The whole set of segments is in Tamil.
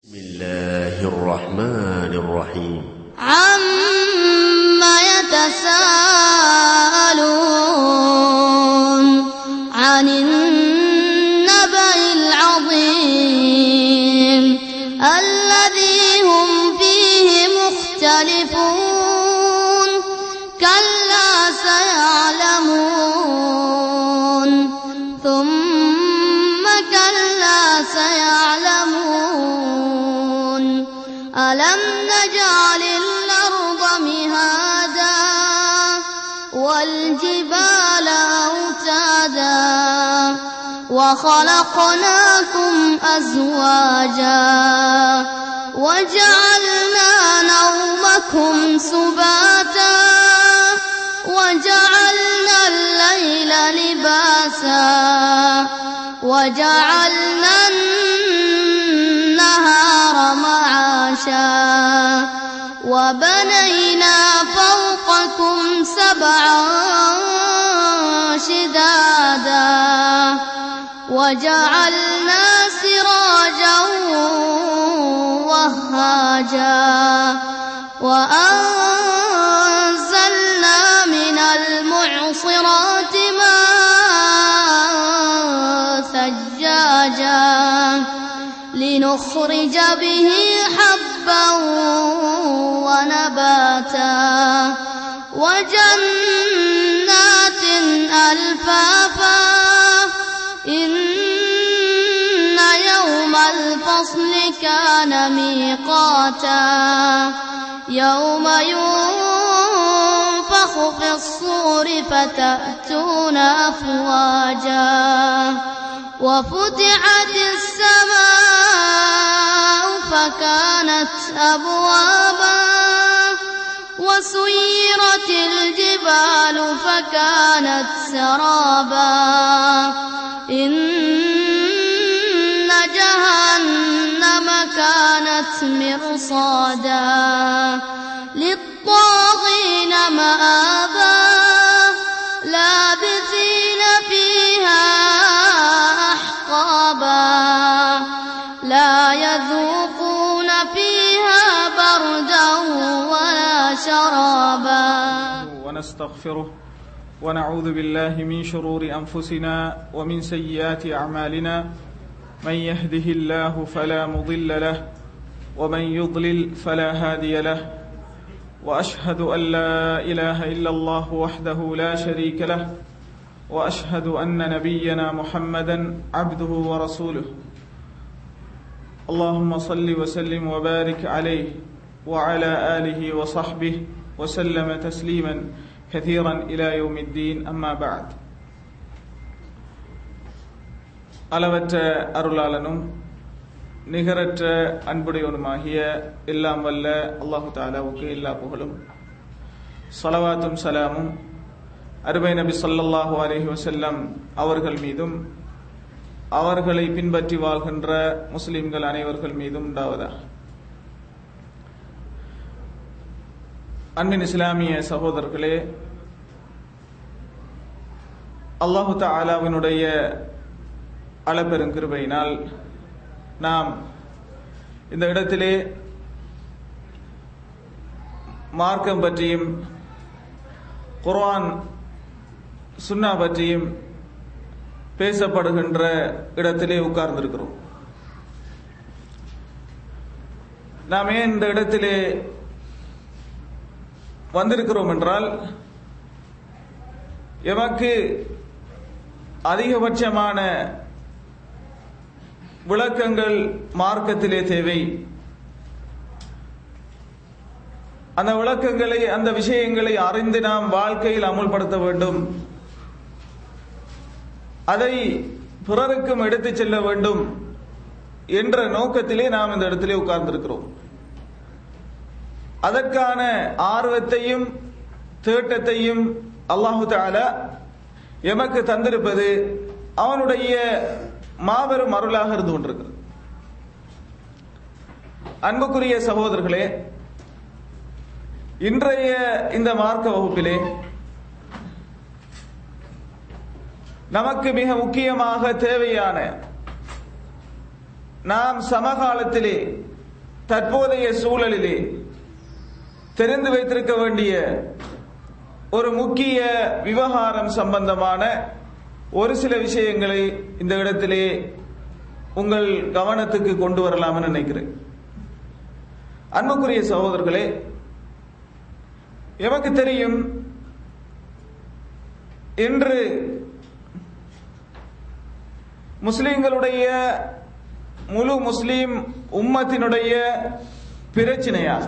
بسم الله الرحمن الرحيم عما يتساءلون عن النبأ العظيم الذي هم فيه مختلفون كلا سيعلمون ثم كلا سيعلمون ألم نجعل الأرض مهادا والجبال أوتادا وخلقناكم أزواجا وجعلنا نومكم سباتا وجعلنا الليل لباسا وجعلنا النهار معاشا وبنينا فوقكم سبعا شدادا وجعلنا سراجا وهاجا وأنزلنا من المعصرات ماء ثجاجا لنخرج به حبا ونباتا وجنات ألفافا إن يوم الفصل كان ميقاتا يوم ينفخ في الصور فتأتون أفواجا وفتحت السماء فكانت أبوابا وسيرت الجبال فكانت سرابا إن جهنم كانت مرصادا للطاغين مآبا لابثين فيها أحقابا لا يذوقون فيها بردا ولا شرابا ونستغفره ونعوذ بالله من شرور أنفسنا ومن سيئات أعمالنا من يهده الله فلا مضل له ومن يضلل فلا هادي له وأشهد أن لا إله إلا الله وحده لا شريك له وأشهد أن نبينا محمدا عبده ورسوله اللهم صل وسلم وبارك عليه وعلى آله وصحبه وسلم تسليما كثيرا إلى يوم الدين أما بعد அளவற்ற அருளாளனும் நிகரற்ற அன்புடையவனுமாகிய எல்லாம் வல்ல அல்லாஹு தஆலாவுக்கு எல்லா புகழும் ஸலவாத்தும் சலாமும் அருமை நபி ஸல்லல்லாஹு அலைஹி வஸல்லம் அவர்கள் மீதும் அவர்களை பின்பற்றி வாழ்கின்ற முஸ்லிம்கள் அனைவர்கள் மீதும் உண்டாவதாக. அன்பின் இஸ்லாமிய சகோதரர்களே, அல்லாஹு தஆலாவினுடைய அளப்பெருங்கிருபையினால் நாம் இந்த இடத்திலே மார்க்கம் பற்றியும் குர்ஆன் சுன்னா பற்றியும் பேசப்படுகின்ற இடத்திலே உட்கார்ந்திருக்கிறோம். நாம் ஏன் இந்த இடத்திலே வந்திருக்கிறோம் என்றால், எமக்கு அதிகபட்சமான விளக்கங்கள் மார்க்கத்திலே தேவை. அந்த விளக்கங்களை, அந்த விஷயங்களை அறிந்து நாம் வாழ்க்கையில் அமுல்படுத்த வேண்டும். அதை பிறருக்கும் எடுத்துச் செல்ல வேண்டும் என்ற நோக்கத்திலே நாம் இந்த இடத்திலே உட்கார்ந்திருக்கிறோம். அதற்கான ஆர்வத்தையும் தேட்டத்தையும் அல்லாஹு தஆலா எமக்கு தந்திருப்பது அவனுடைய மாபெரும் அருளாக இருந்து கொண்டிருக்கிறது. அன்புக்குரிய சகோதரர்களே, இன்றைய இந்த மார்க்க வகுப்பிலே நமக்கு மிக முக்கியமாக தேவையான, நாம் சமகாலத்திலே தற்போதைய சூழலிலே தெரிந்து வைத்திருக்க வேண்டிய ஒரு முக்கிய விவகாரம் சம்பந்தமான ஒரு சில விஷயங்களை இந்த இடத்திலே உங்கள் கவனத்துக்கு கொண்டு வரலாம் என்று நினைக்கிறேன். அன்புக்குரிய சகோதரர்களே, எமக்கு தெரியும், இன்று முஸ்லிம்களுடைய முழு முஸ்லிம் உம்மத்தினுடைய பிரச்சனையாக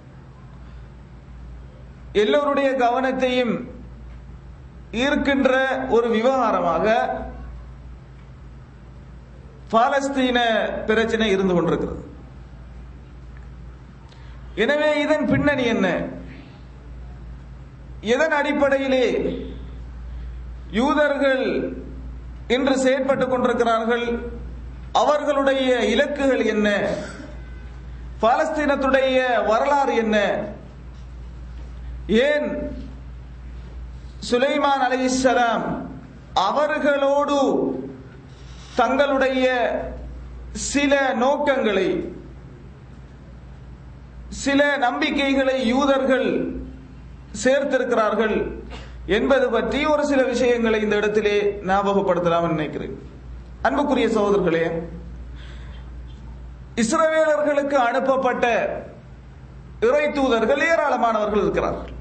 எல்லோருடைய கவனத்தையும் ஈர்க்கின்ற ஒரு விவகாரமாக பாலஸ்தீன பிரச்சனை இருந்து கொண்டிருக்கிறது. எனவே இதன் பின்னணி என்ன? எதன் அடிப்படையிலே யூதர்கள் இன்று செயற்பட்டுக் கொண்டிருக்கிறார்கள்? அவர்களுடைய இலக்குகள் என்ன? பாலஸ்தீனத்துடைய வரலாறு என்ன? ஏன் சுலைமான் அலைஹிஸ்ஸலாம் அவர்களோடு தங்களுடைய சில நோக்கங்களை, சில நம்பிக்கைகளை யூதர்கள் சேர்த்திருக்கிறார்கள் என்பது பற்றி ஒரு சில விஷயங்களை இந்த இடத்திலே ஞாபகப்படுத்தலாம் நினைக்கிறேன். அன்புக்குரிய சகோதரர்களே, இஸ்ரவேலர்களுக்கு அனுப்பப்பட்ட இறை தூதர்கள் ஏராளமானவர்கள் இருக்கிறார்கள்.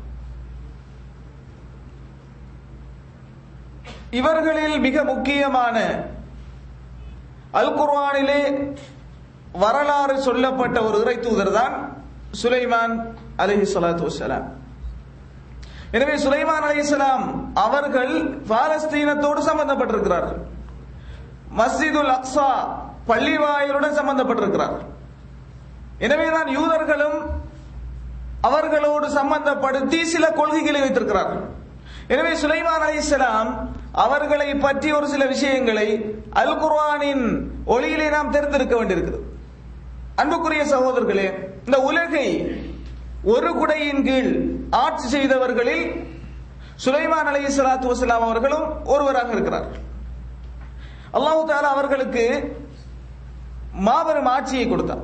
இவர்களில் மிக முக்கியமான அல் குர்ஆனிலே வரலாறு சொல்லப்பட்ட ஒரு இறை தூதர் தான் சுலைமான் அலைஹிஸ்ஸலாத்து வஸ்ஸலாம். எனவே சுலைமான் அலைஹிஸ்ஸலாம் அவர்கள் பாலஸ்தீனத்தோடு சம்பந்தப்பட்டிருக்கிறார்கள். மஸ்ஜிதுல் அக்ஸா பள்ளிவாயிலுடன் சம்பந்தப்பட்டிருக்கிறார்கள். எனவேதான் யூதர்களும் அவர்களோடு சம்பந்தப்படுத்தி சில கொள்கைகளை வைத்திருக்கிறார்கள். எனவே சுலைமான் அலைஹிஸ்ஸலாம் அவர்களை பற்றி ஒரு சில விஷயங்களை அல் குர்ஆனின் ஒளியிலே நாம் தெரிந்திருக்க வேண்டியிருக்கிறது. அன்புக்குரிய சகோதரர்களே, இந்த உலகை ஒரு குடையின் கீழ் ஆட்சி செய்தவர்களில் சுலைமான் அலைஹிஸ்ஸலாத்து வஸ்ஸலாம் அவர்களும் ஒருவராக இருக்கிறார்கள். அல்லாஹ் தஆலா அவர்களுக்கு மாபெரும் ஆட்சியை கொடுத்தான்.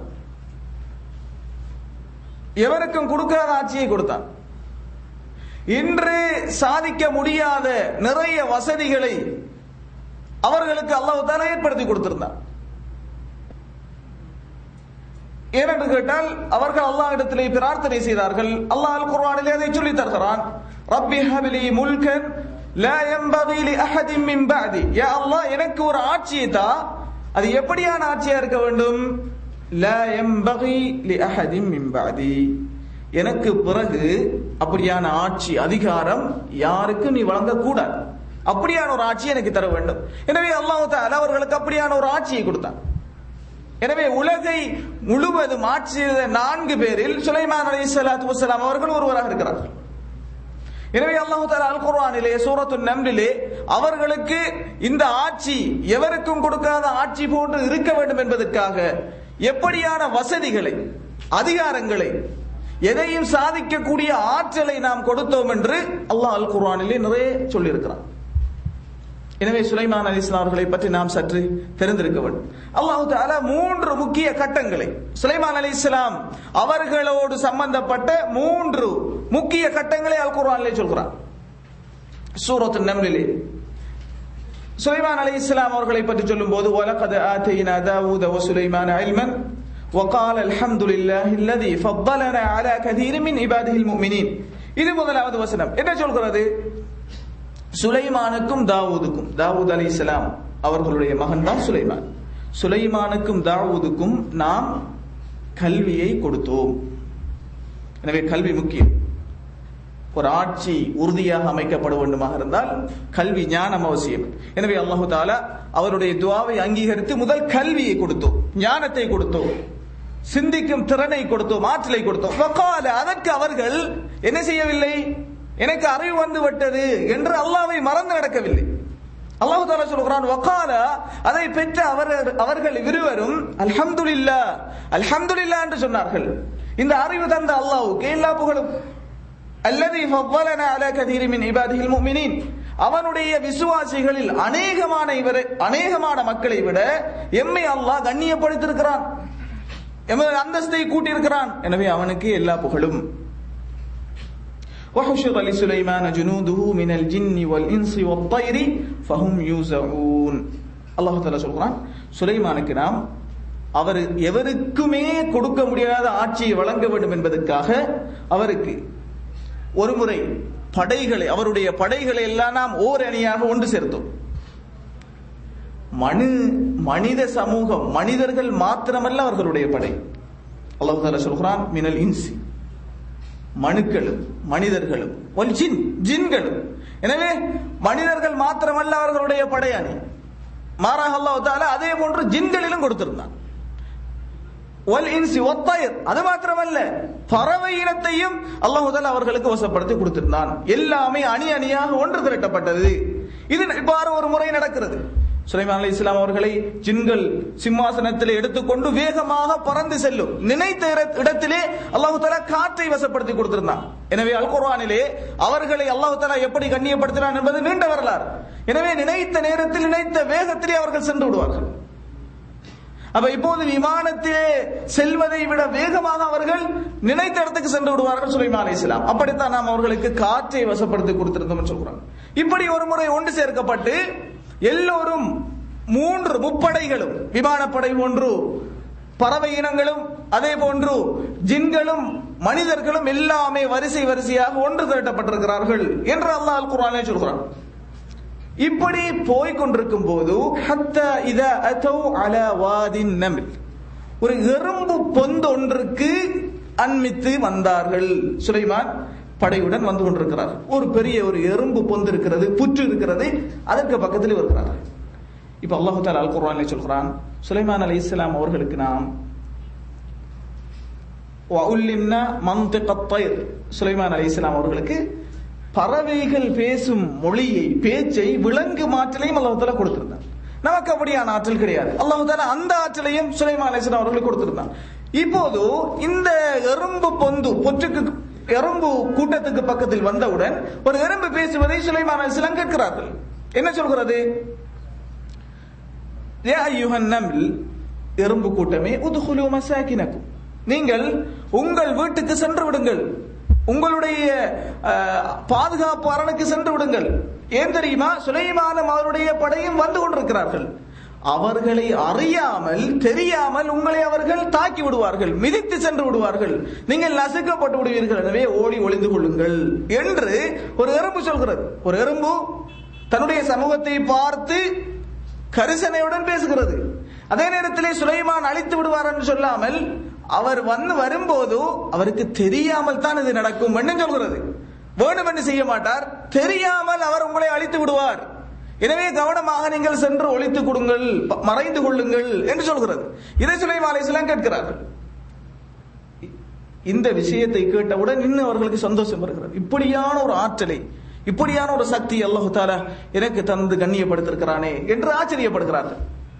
எவருக்கும் கொடுக்காத ஆட்சியை கொடுத்தான். இன்று சாதிக்க முடியாத நிறைய வசதிகளை அவர்களுக்கு அல்லாஹ் தஆலா ஏற்படுத்தி கொடுத்திருந்தான். ஏனென்று கேட்டால் அவர்கள் அல்லாஹ் இடத்திலே பிரார்த்தனை செய்தார்கள். அல்லாஹ் அல் குர்ஆனிலே அதை சொல்லி தருகிறான். ரப்பி ஹப்லி முல்கன் லா யன்பகி லி அஹதின் மின் பஅதி. யா அல்லாஹ், எனக்கு ஒரு ஆட்சியை தா. அது எப்படியான ஆட்சியா இருக்க வேண்டும்? லா யன்பகி லி அஹதின் மின் பஅதி. எனக்கு பிறகு அப்படியான ஆட்சி அதிகாரம் யாருக்கு நீ வழங்கக்கூடாது. அப்படியான ஒரு ஆட்சி எனக்கு தர வேண்டும். எனவே அல்லாஹ் தஆலா அவர்களுக்கு அப்படியான ஒரு ஆட்சியை கொடுத்தான். எனவே உலகை முழுவதும் ஆட்சி செய்த 4 பேரில் சுலைமான் அலைஹிஸ்ஸலாத்து வஸ்ஸலாம் அவர்கள் ஒருவராக இருக்கிறார்கள். எனவே அல்லாஹ் தஆலா அல் குர்ஆனிலே சூரத்துன் நம்லிலே அவர்களுக்கு இந்த ஆட்சி எவருக்கும் கொடுக்காத ஆட்சி போன்று இருக்க வேண்டும் என்பதற்காக எப்படியான வசதிகளை, அதிகாரங்களை, எதையும் சாதிக்கக்கூடிய ஆற்றலை நாம் கொடுத்தோம் என்று அல்லாஹ் அல் குர்ஆனிலே நிறைய சொல்லி இருக்கிறார். எனவே சுலைமான் அலைஹிஸ்ஸலாம் அவர்களை பற்றி நாம் சற்று தெரிந்திருக்க வேண்டும். அல்லாஹ் தஆலா 3 முக்கிய கட்டங்களை, சுலைமான் அலைஹிஸ்ஸலாம் அவர்களோடு சம்பந்தப்பட்ட 3 முக்கிய கட்டங்களை அல் குர்ஆனிலே சொல்கிறார். சூரத்துன் நம்லிலே சுலைமான் அலைஹிஸ்ஸலாம் அவர்களை பற்றி சொல்லும்போது வலகத் ஆதைனா தாவூத வ சுலைமான இல்மன் وقال الحمد لله الذي فضلنا على كثير من عباده المؤمنين. இது முதலாவது வசனம். என்ன சொல்கிறது? சுலைமானுக்கும் தாவூதுக்கும், தாவூத் அலைஹிஸ்ஸலாம் அவர்களுடைய மகன் தான் சுலைமான், சுலைமானுக்கும் தாவூதுக்கும் நாம் கல்வியை கொடுத்தோம். எனவே கல்வி முக்கியம். ஒரு ஆட்சி உறுதியாக அமைக்கப்பட வேண்டுமாக இருந்தால் கல்வி, ஞானம் அவசியம். எனவே அல்லாஹ் தஆலா அவருடைய துஆவை அங்கீகரித்து முதல் கல்வியை கொடுத்தோம், ஞானத்தை கொடுத்தோம், சிந்திக்கும் திறனை கொடுத்தோம், ஆற்றலை கொடுத்தோம். வகால, அதற்கு அவர்கள் என்ன செய்யவில்லை? எனக்கு அறிவு வந்து விட்டது என்று அல்லாஹ்வை மறந்து நடக்கவில்லை. அல்லாஹ் தஆலா சொல்கிறான், வகால, அதை பெற்ற அவர்கள் இருவரும் அல்ஹம்துலில்லாஹ், அல்ஹம்துலில்லாஹ் என்று சொன்னார்கள். இந்த அறிவு தந்த அல்லாஹ்வுக்கு எல்லா புகழும். அல்லதி ஃபضلنا على كثير من عباده المؤمنين, அவனுடைய விசுவாசிகளில் அநேகமான மக்களை விட எம்மை அல்லாஹ் கண்ணியப்படுத்தியிருக்கிறான். எமது அந்தஸ்தை கூட்டியிருக்கிறான். எனவே அவனுக்கு எல்லா புகழும். وحشر لسليمان جنوده من الجن والإنس والطير فهم يوزعون. அல்லாஹ் தஆலா சொல்றான், சுலைமானுக்கு நாம் அவர் எவருக்குமே கொடுக்க முடியாத ஆட்சியை வழங்க வேண்டும் என்பதற்காக அவருக்கு ஒருமுறை படைகளை, அவருடைய படைகளை எல்லாம் நாம் ஓர் அணியாக ஒன்று சேர்த்தோம். மனித சமூகம், மனிதர்கள் மாத்திரமல்ல அவர்களுடைய படை. அல்லாஹ் தஆலா சொல்றான், மினல் இன்சி, மனுக்களும் மனிதர்களும், வல் ஜின், ஜின்களும். எனவே மனிதர்கள் மாத்திரமல்ல அவர்களுடைய படை அணி. மாறாக அல்லாஹ் தஆலா அதே போன்று ஜின்களிலும் கொடுத்திருந்தான். வல் இன்சி வத்தைர், அது மாத்திரமல்ல பறவை இனத்தையும் அல்லாஹ் தஆலா அவர்களுக்கு வசப்படுத்தி கொடுத்திருந்தான். எல்லாமே அணி அணியாக ஒன்று திரட்டப்பட்டது. இது இவ்வாறு ஒரு முறை நடக்கிறது. சுலைமான் அலைஹிஸ்ஸலாம் அவர்களை ஜின்கள் சிம்மாசனத்திலே எடுத்துக்கொண்டு வேகமாக பறந்து செல்லும். நினைத்த இடத்திலே அல்லாஹ் தஆலா காற்றை வசப்படுத்தி கொடுத்திருந்தான். எனவே அல் குர்ஆனிலே அவர்களை அல்லாஹ் தஆலா எப்படி கண்ணியப்படுத்தினான் என்பது நீண்ட வரலாறு. எனவே நினைத்த நேரத்தில் நினைத்த வேகத்திலே அவர்கள் சென்று விடுவார்கள். அப்ப இப்போது விமானத்திலே செல்வதை விட வேகமாக அவர்கள் நினைத்த இடத்துக்கு சென்று விடுவார்கள் சுலைமான் அலைஹிஸ்ஸலாம். அப்படித்தான் நாம் அவர்களுக்கு காற்றை வசப்படுத்தி கொடுத்திருந்தோம் சொல்றாங்க. இப்படி ஒரு முறை ஒன்று சேர்க்கப்பட்டு எல்லோரும் முப்படைகளும், விமானப்படை ஒன்று, பறவை இனங்களும் அதே போன்று ஜின்களும் மனிதர்களும் எல்லாமே வரிசை வரிசையாக ஒன்று திரட்டப்பட்டிருக்கிறார்கள் என்று அல்லாஹ் அல் குர்ஆனிலே சொல்கிறான். இப்படி போய்கொண்டிருக்கும் போது ஹத்தா இதா அதௌ அலா வாதின் நம்ல், ஒரு எறும்பு பொந்து ஒன்றுக்கு அண்மித்து வந்தார்கள். சுலைமான் படையுடன் வந்து கொண்டிருக்கிறார். ஒரு பெரிய ஒரு எறும்பு பொந்து இருக்கிறது, புற்று இருக்கிறது, அதற்கு பக்கத்தில் இருக்கிறார். இப்ப அல்லாஹ் தஆலா அல் குர்ஆனிலே சொல்கிறான், சுலைமான் அலைஹிஸ்ஸலாம் அவர்களுக்கு நாம் வஉல்லிம்னா மன்திகத் தைர், சுலைமான் அலைஹிஸ்ஸலாம் அவர்களுக்கு பறவைகள் பேசும் மொழியை, பேச்சை, விலங்கு ஆற்றலையும் அல்லாஹ் தஆலா கொடுத்திருந்தார். நமக்கு அப்படியான ஆற்றல் கிடையாது. அல்லாஹ் தஆலா அந்த ஆற்றலையும் சுலைமான் அலைஹிஸ்ஸலாம் அவர்களுக்கு கொடுத்திருந்தார். இப்போது இந்த எறும்பு பொந்து, எறும்பு கூட்டத்துக்கு பக்கத்தில் வந்தவுடன் ஒரு எறும்பு பேசுவதை சுலைமான் அலைஹிஸ்ஸலாம் கேட்கிறார்கள். என்ன சொல்கிறது? யா அய்யுஹன் நம்ல், எறும்பு கூட்டமே, உத்குலு மசாகினக்கும், நீங்கள் உங்கள் வீட்டுக்கு சென்று விடுங்கள், உங்களுடைய பாதுகாப்பு அரணுக்கு சென்று விடுங்கள். ஏன் தெரியுமா? சுலைமானும் அவருடைய படையும் வந்து கொண்டிருக்கிறார்கள். அவர்களை அறியாமல் தெரியாமல் உங்களை அவர்கள் தாக்கி விடுவார்கள், மிதித்து சென்று விடுவார்கள், நீங்கள் நசுக்கப்பட்டு விடுவீர்கள். எனவே ஓடி ஒளிந்து கொள்ளுங்கள் என்று ஒரு எறும்பு சொல்கிறது. ஒரு எறும்பு தன்னுடைய சமூகத்தை பார்த்து கரிசனையுடன் பேசுகிறது. அதே நேரத்திலே சுலைமான் அழித்து விடுவார் என்று சொல்லாமல் அவர் வரும்போது அவருக்கு தெரியாமல் தான் இது நடக்கும் என்று சொல்கிறது. வேணும் என்று செய்ய மாட்டார், தெரியாமல் அவர் உங்களை அழித்து விடுவார். எனவே கவனமாக நீங்கள் சென்று ஒளித்துக் கொடுங்கள், மறைந்து கொள்ளுங்கள் என்று சொல்கிறது. இதை சுலைமான் அலைஹிஸ்ஸலாம் கேட்கிறார்கள். இந்த விஷயத்தை கேட்டவுடன் இன்னும் அவர்களுக்கு சந்தோஷம் வருகிறது. இப்படியான ஒரு ஆற்றலை, இப்படியான ஒரு சக்தி அல்லாஹ் தஆலா எனக்கு தந்து கண்ணியப்படுத்திருக்கிறானே என்று ஆச்சரியப்படுகிறார்கள்.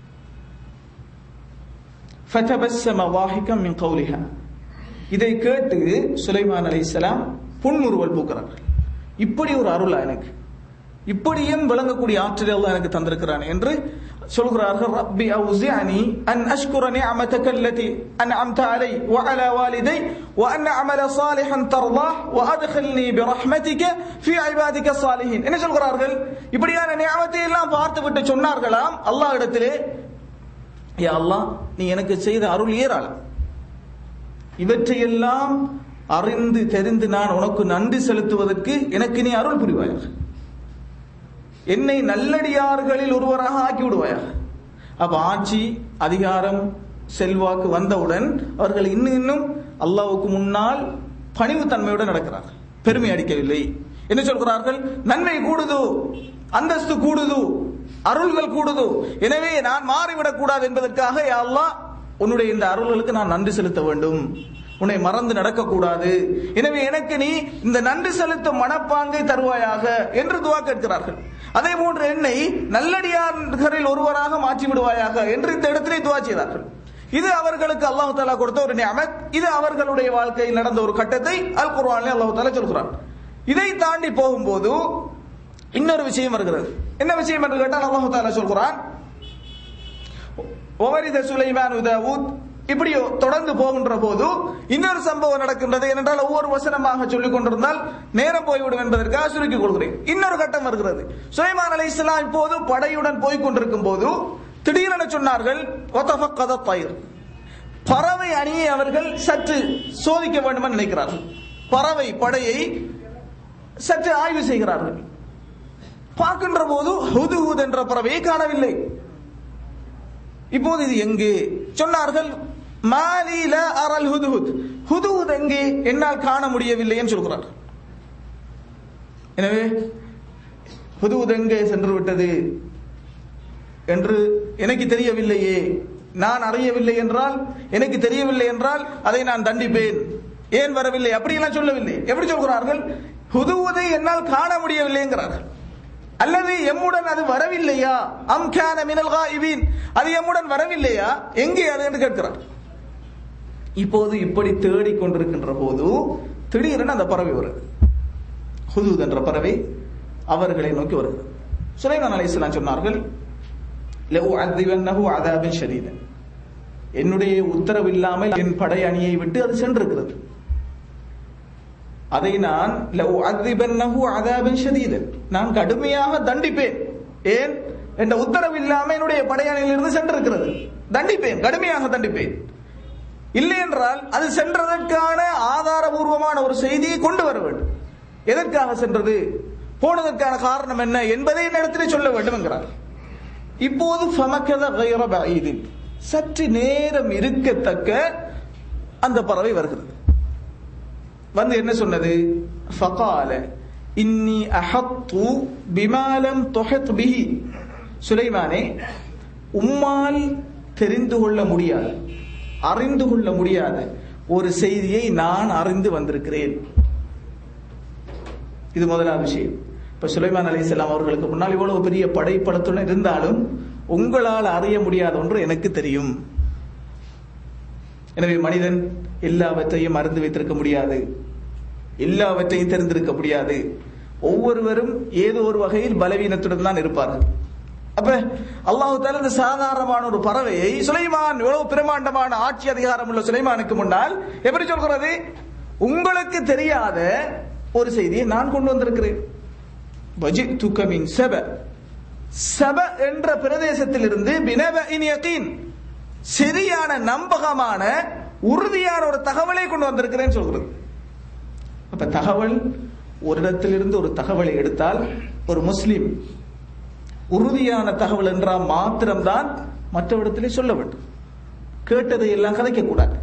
ஃபதபஸ்ஸம வாஹிகம் மின் கௌலிஹா, இதை கேட்டு சுலைமான் அலைஹிஸ்ஸலாம் புன்முறுவல் பூக்கிறார்கள். இப்படி ஒரு அருளா எனக்கு, இப்படியும் விளங்கக்கூடிய ஆற்றலை அல்லாஹ் எனக்கு தந்திருக்கிறான் என்று சொல்கிறார்கள். ரப்பி அவுஸிஅனி அன் அஷ்குர நிஅமதக அல்லதி அன்அம்த அலை வ அலா வாலிதை வ அன் அமல சாலிஹன் தர்தாஹ் வ அத்கில்னி பிரஹ்மதிக ஃபீ இபாதிக ஸாலிஹீன். என்ன சொல்கிறார்கள்? இப்படியான நிஅமத்தை எல்லாம் பார்த்துவிட்டு சொன்னார்களாம் அல்லாஹ் இடத்திலே, யா அல்லாஹ், நீ எனக்கு செய்த அருள் ஏராளம், இவற்றையெல்லாம் அறிந்து தெரிந்து நான் உனக்கு நன்றி செலுத்துவதற்கு எனக்கு நீ அருள் புரிவாயாக, என்னை நல்லடியார்களில் ஒருவராக ஆக்கி விடுவாயாக. அப்ப ஆட்சி, அதிகாரம், செல்வாக்கு வந்தவுடன் அவர்கள் இன்னும் அல்லாஹ்வுக்கு முன்னால் பணிவு தன்மையுடன் நடக்கிறார்கள், பெருமை அடிக்கவில்லை. என்ன சொல்கிறார்கள்? நன்மை கூடுது, அந்தஸ்து கூடுது, அருள்கள் கூடுது, எனவே நான் மாறிவிடக் கூடாது என்பதற்காக யா அல்லாஹ் உன்னுடைய இந்த அருள்களுக்கு நான் நன்றி செலுத்த வேண்டும், உன்னை மறந்து நடக்கக்கூடாது, எனவே எனக்கு நீ இந்த நன்றி செலுத்தும் மனப்பாங்கை தருவாயாக என்று துஆ கேட்கிறார்கள். அதே போன்று என்னை நல்லடியார்களில் ஒருவராக மாற்றி விடுவாயாக என்று இந்த இடத்திலே துஆ செய்தார்கள். இது அவர்களுக்கு அல்லாஹ் தஆலா கொடுத்த ஒரு நிஅமத். இது அவர்களுடைய வாழ்க்கையில் நடந்த ஒரு கட்டத்தை அல் குர்ஆனில் அல்லாஹ் தஆலா சொல்கிறான். இதை தாண்டி போகும்போது இன்னொரு விஷயம் வருகிறது. என்ன விஷயம் என்று கேட்டால் அல்லாஹ் தஆலா சொல்கிறான், وَوَرِثَ سُلَيْمَانُ دَاوُودَ இப்படி தொடர்ந்து போகின்ற போது இன்னொரு சம்பவம் நடக்கின்றது. ஏனென்றால் ஒவ்வொரு வசனமாக சொல்லிக் கொண்டிருந்தால் நேரம் போய்விடும் என்பதற்காக சுருக்கிக் கொள்கிறேன். இன்னொரு கட்டம் வருகிறது. சுலைமான் அலைஹிஸ்ஸலாம் இப்போது படையுடன் போய் கொண்டிருக்கும் போது திடீரென சொன்னார்கள், பறவை அணியை அவர்கள் சற்று சோதிக்க வேண்டும் என்று நினைக்கிறார்கள். பறவை படையை சற்று ஆய்வு செய்கிறார்கள். பார்க்கின்ற போது ஹுதுஹுத் என்ற பறவையை காணவில்லை. இப்போது இது எங்கே சொன்னார்கள், மாலில அரல் ஹுதுஹுத், ஹுதுஹுத் எங்கே, என்னால் காண முடியவில்லை என்று சொல்கிறார். எனவே ஹுதுஹுத் எங்கே சென்று விட்டது என்று எனக்கு தெரியவில்லையே, நான் அறியவில்லை என்றால், எனக்கு தெரியவில்லை என்றால் அதை நான் தண்டிப்பேன், ஏன் வரவில்லை அப்படியெல்லாம் சொல்லவில்லை. எப்படி சொல்கிறார்கள், ஹுதுஹுதை என்னால் காண முடியவில்லை என்கிறார்கள். அல்லது எம்முடன் அது வரவில்லையா, அம் கான மினல் காயிபின், அது எம்முடன் வரவில்லையா, எங்கே அது என்று கேட்கிறார். இப்போது இப்படி தேடிக் கொண்டிருக்கின்ற போது திடீரென அந்த பறவை வருது. ஹுதுஹுத் என்ற பறவை அவர்களை நோக்கி வருகிறது. சுலைமான் அலைஹிஸ்ஸலாம் சொன்னார்கள், லஉஅذிபன்னஹு அஸாபன் ஷதீதன், என்னுடைய உத்தரவில்லாமல் என் படை அணியை விட்டு அது சென்றிருக்கிறது. அதை நான் லஉஅذிபன்னஹு அஸாபன் ஷதீதன், நான் கடுமையாக தண்டிப்பேன். ஏன், என்ற உத்தரவில்லாமல் என்னுடைய படை அணியிலிருந்து சென்றிருக்கிறது, தண்டிப்பேன், கடுமையாக தண்டிப்பேன். இல்லை என்றால் அது சென்றதற்கான ஆதாரபூர்வமான ஒரு செய்தியை கொண்டு வர வேண்டும். எதற்காக சென்றது, போனதற்கான காரணம் என்ன என்பதை என்னிடத்திலே சொல்ல வேண்டும் என்கிறார். இப்போது ஃபமக்கத கைர பஈதின், சற்று நேரம் இருக்கத்தக்க அந்த பறவை வருகிறது. வந்து என்ன சொன்னது, ஃபகால இன்னி அஹத்து பிமா லம் துஹித் பிஹி, சுலைமானே, உம்மால் தெரிந்து கொள்ள முடியாது, அறிந்து கொள்ள முடியாத ஒரு செய்தியை நான் அறிந்து வந்திருக்கிறேன். இது முதலாவது விஷயம். இப்ப சுலைமான் அலைஹிஸ்ஸலாம் அவர்களுக்கு முன்னால் இவ்வளவு பெரிய படைப்படத்துடன் இருந்தாலும் உங்களால் அறிய முடியாத ஒன்று எனக்கு தெரியும். எனவே மனிதன் எல்லாவற்றையும் அறிந்து வைத்திருக்க முடியாது, எல்லாவற்றையும் தெரிந்திருக்க முடியாது. ஒவ்வொருவரும் ஏதோ ஒரு வகையில் பலவீனத்துடன் தான் இருப்பார்கள். அப்ப அல்லாஹ் தஆலா இந்த சாதாரணமான ஒரு பறவையை, சுலைமான் எவ்வளவு பிரமாண்டமான ஆட்சி அதிகாரம் உள்ள சுலைமானுக்கு முன்னால் எப்படி சொல்கிறது, உங்களுக்கு தெரியாத ஒரு செய்தியை நான் கொண்டு வந்திருக்கிறேன். வஜிதுக மின் சப, சப என்ற பிரதேசத்தில் இருந்து பினபஇன் யகீன், சரியான நம்பகமான உறுதியான ஒரு தகவலை கொண்டு வந்திருக்கிறேன் சொல்கிறது. அப்ப தகவல், ஒரு இடத்திலிருந்து ஒரு தகவலை எடுத்தால் ஒரு முஸ்லிம் உறுதியான தகவல் என்றால் மாத்திரம்தான் மற்றவிடத்திலே சொல்ல வேண்டும். கேட்டதை எல்லாம் கதைக்க கூடாது,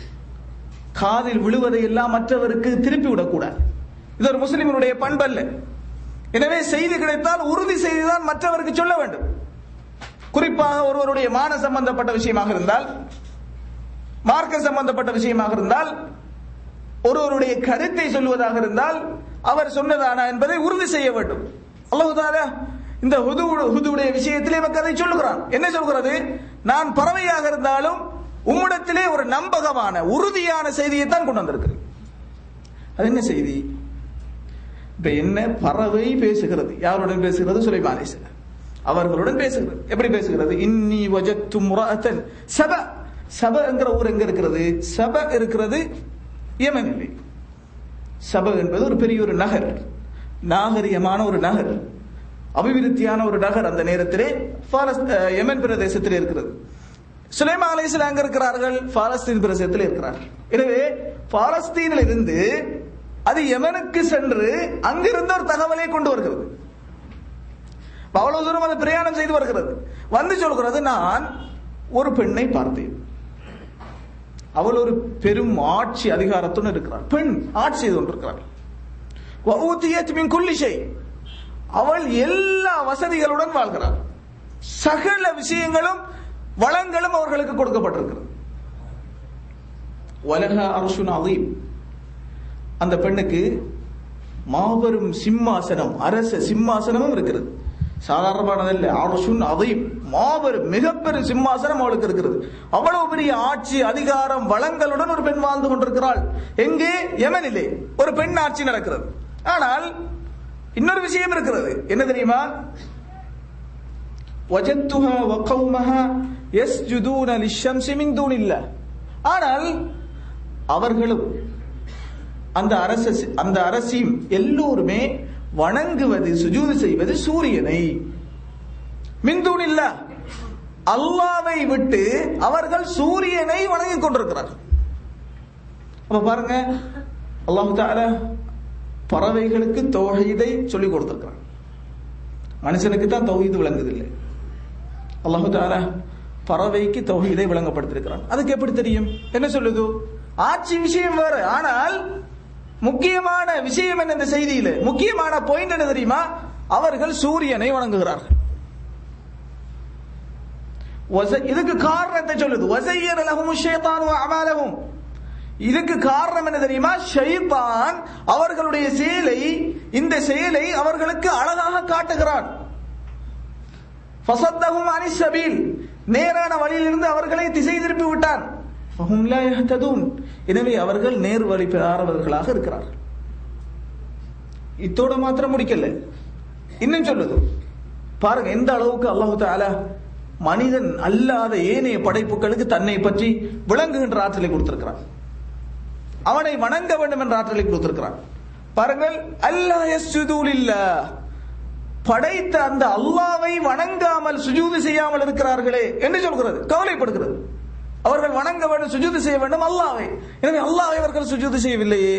காதில் விழுவதை எல்லாம் மற்றவருக்கு திருப்பி விடக்கூடாது. இது ஒரு முஸ்லிமினுடைய பண்பல்ல. எனவே செய்தி கிடைத்தால் உறுதி செய்திதான் மற்றவருக்கு சொல்ல வேண்டும். குறிப்பாக ஒருவருடைய மான சம்பந்தப்பட்ட விஷயமாக இருந்தால், மார்க்க சம்பந்தப்பட்ட விஷயமாக இருந்தால், ஒருவருடைய கருத்தை சொல்வதாக இருந்தால் அவர் சொன்னதானா என்பதை உறுதி செய்ய வேண்டும். அல்லாஹ் தஆலா இந்த ஹுதுவுடைய விஷயத்திலே அதை சொல்லுகிறான். என்ன சொல்கிறது, நான் பறவையாக இருந்தாலும் உம்மிடத்திலே ஒரு நம்பகமான உறுதியான செய்தியை தான் கொண்டு வந்திருக்கிறேன். அது என்ன செய்தி? இப்ப என்ன, பறவை பேசுகிறது. யாருடன் பேசுகிறது? சுலைமான் அலைஹிஸ்ஸலாம் அவர்களுடன் பேசுகிறது. எப்படி பேசுகிறது? இன்னி வஜத்து முரஅத்தன் சப, சப என்கிற ஊர் எங்க இருக்கிறது? சப இருக்கிறது யமனிலே. சப என்பது ஒரு பெரிய ஒரு நகர், நாகரிகமான ஒரு நகர், அபிவிருத்தியான ஒரு நகர். அந்த நேரத்திலே யமன் பிரதேசத்தில் இருக்கிறது. சுலைமான் அலைஹிஸ்ஸலாம் எங்க இருக்கிறார்கள்? பாலஸ்தீன் பிரதேசத்தில் இருக்கிறார்கள். எனவே பாலஸ்தீனில் இருந்து அது யமனுக்கு சென்று அங்கிருந்து ஒரு தகவலை கொண்டு வருகிறது. அவ்வளவு தூரம் அது பிரயாணம் செய்து வருகிறது. வந்து சொல்கிறது, நான் ஒரு பெண்ணை பார்த்தேன், அவள் ஒரு பெரும் ஆட்சி அதிகாரத்துடன் இருக்கிறாள். பெண் ஆட்சி செய்து கொண்டிருக்கிறாள். அவள் எல்லா வசதிகளுடன் வாழ்கிறாள். சகல விஷயங்களும் வளங்களும் அவர்களுக்கு கொடுக்கப்பட்டிருக்கிறது. வலஹா அர்ஷுன் அதீம், அந்த பெண்ணுக்கு மாபெரும் சிம்மாசனம், அரச சிம்மாசனமும் இருக்கிறது. சாதாரணமானதல்ல, அர்ஷுன் அதீம், மாபெரும் மிகப்பெரும் சிம்மாசனம் அவளுக்கு இருக்கிறது. அவ்வளவு பெரிய ஆட்சி அதிகாரம் வளங்களுடன் ஒரு பெண் வாழ்ந்து கொண்டிருக்கிறாள். எங்கே? யமனிலே ஒரு பெண் ஆட்சி நடக்கிறது. ஆனால் இன்னொரு விஷயம் இருக்கிறது. என்ன தெரியுமா? வஜத்துஹா வகௌமஹா யஸ்ஜுதூன லிஷம்ஸி மின் தூனில்லாஹ், ஆனால் அவர்களும் அந்த அரசியும் எல்லோருமே வணங்குவது சுஜூது செய்வது சூரியனை. மின் தூனில்லாஹ், அல்லாஹ்வை விட்டு அவர்கள் சூரியனை வணங்கிக் கொண்டிருக்கிறார்கள். அப்ப பாருங்க, அல்லாஹ் தஆலா பறவைகளுக்கு தௌஹீதை சொல்லிக் கொடுத்திருக்கிறான். மனுஷனுக்கு தான் தௌஹீத் விளங்குதில்லை. அல்லாஹ் தஆலா பறவைக்கு தௌஹீதை விளங்கப்படுத்திருக்கிறான். அதுக்கு எப்படி தெரியும்? என்ன சொல்லுது? ஆட்சி விஷயம் வேற, ஆனால் முக்கியமான விஷயம் என்ன? இந்த செய்தியில முக்கியமான பாயிண்ட் என்ன தெரியுமா? அவர்கள் சூரியனை வணங்குகிறார்கள். இதுக்கு காரணத்தை சொல்லுது. வஸய்யன லஹுமுஷ் ஷைத்தானு அஅமாலஹும். இதுக்கு காரணம் என்ன தெரியுமா? ஷைத்தான் அவர்களுடைய இந்த செயலை அவர்களுக்கு அழகாக காட்டுகிறான். ஃபஸத்தஹும் அனிஸ் ஸபீல், நேரான வழியிலிருந்து அவர்களை திசை திருப்பி விட்டான். ஃபஹும் லா யஹ்ததூன், எனவே அவர்கள் நேர் வழி பெறாதவர்களாக இருக்கிறார்கள். இத்தோட மாத்திரம் முடிக்கல, இன்னும் சொல்லுது பாருங்க எந்த அளவுக்கு அல்லாஹ் தஆலா மனிதன் அல்லாத ஏனைய படைப்புகளுக்கு தன்னை பற்றி விளங்குகின்ற ஆற்றலை கொடுத்திருக்கிறான். அவனை வணங்க வேண்டும் என்ற ஆற்றலை கொடுத்திருக்கிறான். பாருங்கள், அல்லாஹ் யஸ்ஜுது லில்லாஹ், படைத்த அந்த அல்லாஹ்வை வணங்காமல் சுஜூது செய்யாமல் இருக்கிறார்களே என்று சொல்கிறது, கவலைப்படுகிறது. அவர்கள் வணங்க வேண்டும், சுஜூது செய்ய வேண்டும் அல்லாஹ்வை. எனவே அல்லாஹ்வை அவர்கள் சுஜூது செய்யவில்லையே.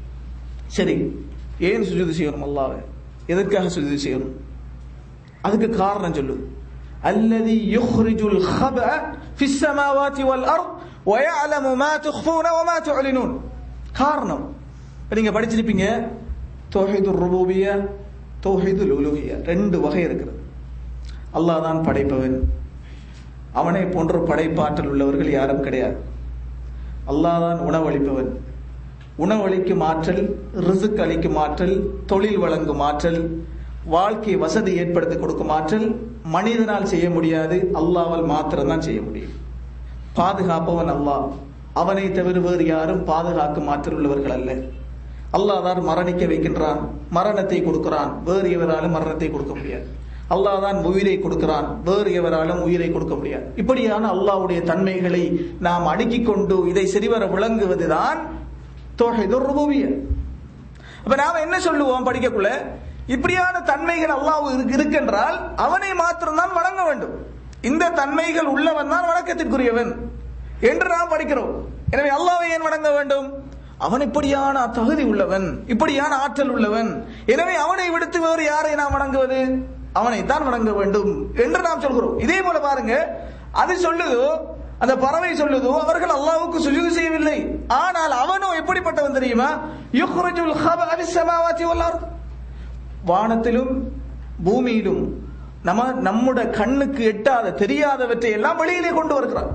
சரி, ஏன் சுஜூது செய்யணும்? அல்லாஹ்வை எதற்காக சுஜூது செய்யணும்? அதுக்கு காரணம் சொல்லு. அல்லதி யுக்ரிஜுல் ஹபஅ ஃபிஸ் ஸமாவாதி வல் அர்த் வ யஅலமு மா துக்ஃபூன வ மா துஅலினூன். காரணம் நீங்க படிச்சிருப்பீங்க, தௌஹீதுர் ருபூபிய்யா, தௌஹீதுல் உலூஹிய்யா, ரெண்டு வகை இருக்கிறது. அல்லாஹ் தான் படைப்பவன், அவனை போன்ற படைப்பாற்றல் உள்ளவர்கள் யாரும் கிடையாது. அல்லாஹ் தான் உணவளிப்பவன், உணவளிக்கும் ஆற்றல், ரிஸ்க் அளிக்கும் ஆற்றல், தொழில் வழங்கும் ஆற்றல், வாழ்க்கை வசதி ஏற்படுத்தி கொடுக்கும் ஆற்றல் மனிதனால் செய்ய முடியாது, அல்லாஹ்வால் மாத்திரம்தான் செய்ய முடியும். பாதுகாப்பவன் அல்லாஹ், அவனை தவிர வேறு யாரும் பாதுகாக்கும் ஆற்றல் உள்ளவர்கள் அல்ல. அல்லாஹ் தான் மரணிக்க வைக்கின்றான், மரணத்தை கொடுக்கிறான், வேறு எவராலும் மரணத்தை கொடுக்க முடியாது. அல்லாஹ் தான் உயிரை கொடுக்கிறான், வேறு எவராலும் உயிரை கொடுக்க முடியாது. இப்படியான அல்லாஹ்வுடைய தன்மைகளை நாம் அடுக்கிக் கொண்டு இதை சரிவர விளங்குவதுதான் தௌஹீதுர் ருபூபிய்யா. அப்ப நாம என்ன சொல்லுவோம் படிக்கக்குள்ள? இப்படியான தன்மைகள் அல்லாஹ் இருக்கின்றால் அவனை மாத்திரம்தான் வணங்க வேண்டும். இந்த தன்மைகள் உள்ளவன் தான் வணக்கத்திற்குரியவன் என்று நாம் படிக்கிறோம். எனவே அல்லாஹ்வை ஏன் வணங்க வேண்டும்? அவன் இப்படியான தகுதி உள்ளவன், இப்படியான ஆற்றல் உள்ளவன். எனவே அவனை விடுத்து வேறு யாரை நாம் வணங்குவது? அவனைத்தான் வணங்க வேண்டும் என்று நாம் சொல்கிறோம். இதே போல பாருங்க, அது சொல்லுதோ, அந்த பறவை சொல்லுதோ, அவர்கள் அல்லாஹ்வுக்கு சுஜூது செய்யவில்லை. ஆனால் அவனோ எப்படிப்பட்டவன் தெரியுமா? யுக்ரிஜுல் ஹபஅ ஃபிஸ் ஸமாவாதி வல் அர்த், வானத்திலும் பூமியிலும் நம்முடைய கண்ணுக்கு எட்டாத தெரியாதவற்றை எல்லாம் வெளியிலே கொண்டு வருகிறான்.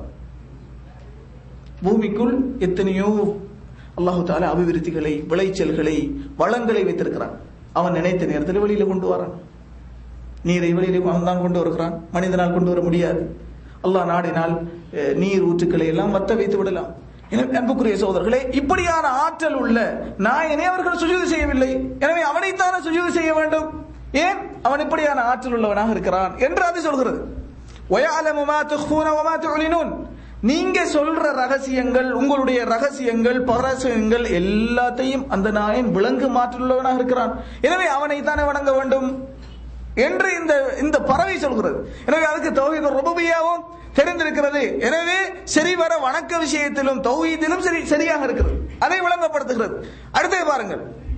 பூமிக்குள் எத்தனையோ அல்லாஹ் தஆலா அபிவிருத்திகளை, விளைச்சல்களை, வளங்களை வைத்திருக்கிறான். அவன் நினைத்த நேரத்தில் வெளியில கொண்டு வரான். நீரை வெளியிலே அவன் தான் கொண்டு வருகிறான், மனிதனால் கொண்டு வர முடியாது. அல்லாஹ் நாடினால் நீர் ஊற்றுக்களை எல்லாம் வத்த வைத்து விடலாம். எனவே அன்புக்குரிய சகோதரர்களே, இப்படியான ஆற்றல் உள்ள நாயனை அவர்கள் சுஜூது செய்யவில்லை. எனவே அவனைத்தான சுஜூது செய்ய வேண்டும். ஏன்? அவன் இப்படியான ஆற்றல் உள்ளவனாக இருக்கிறான் என்று அது சொல்கிறது. வயஅலமு மா துக்ஃபூன வ மா துஅலினூன், நீங்க சொல்ற ரகசியங்கள், உங்களுடைய ரகசியங்கள், பரரகசியங்கள் எல்லாத்தையும் அந்த நாயன் விளங்கு மாற்றுள்ளவனாக இருக்கிறான். எனவே அவனைத்தானே வணங்க வேண்டும் என்று இந்த பறவை சொல்கிறது. எனவே அதுக்கு தௌஹீதுர் ருபூபிய்யாவும் தெரிந்திருக்கிறது. எனவே சரிவர வணக்க விஷயத்திலும் தௌஹீதிலும் சரியாக இருக்கிறது, அதை விளங்கப்படுத்துகிறது. அடுத்து பாருங்கள்,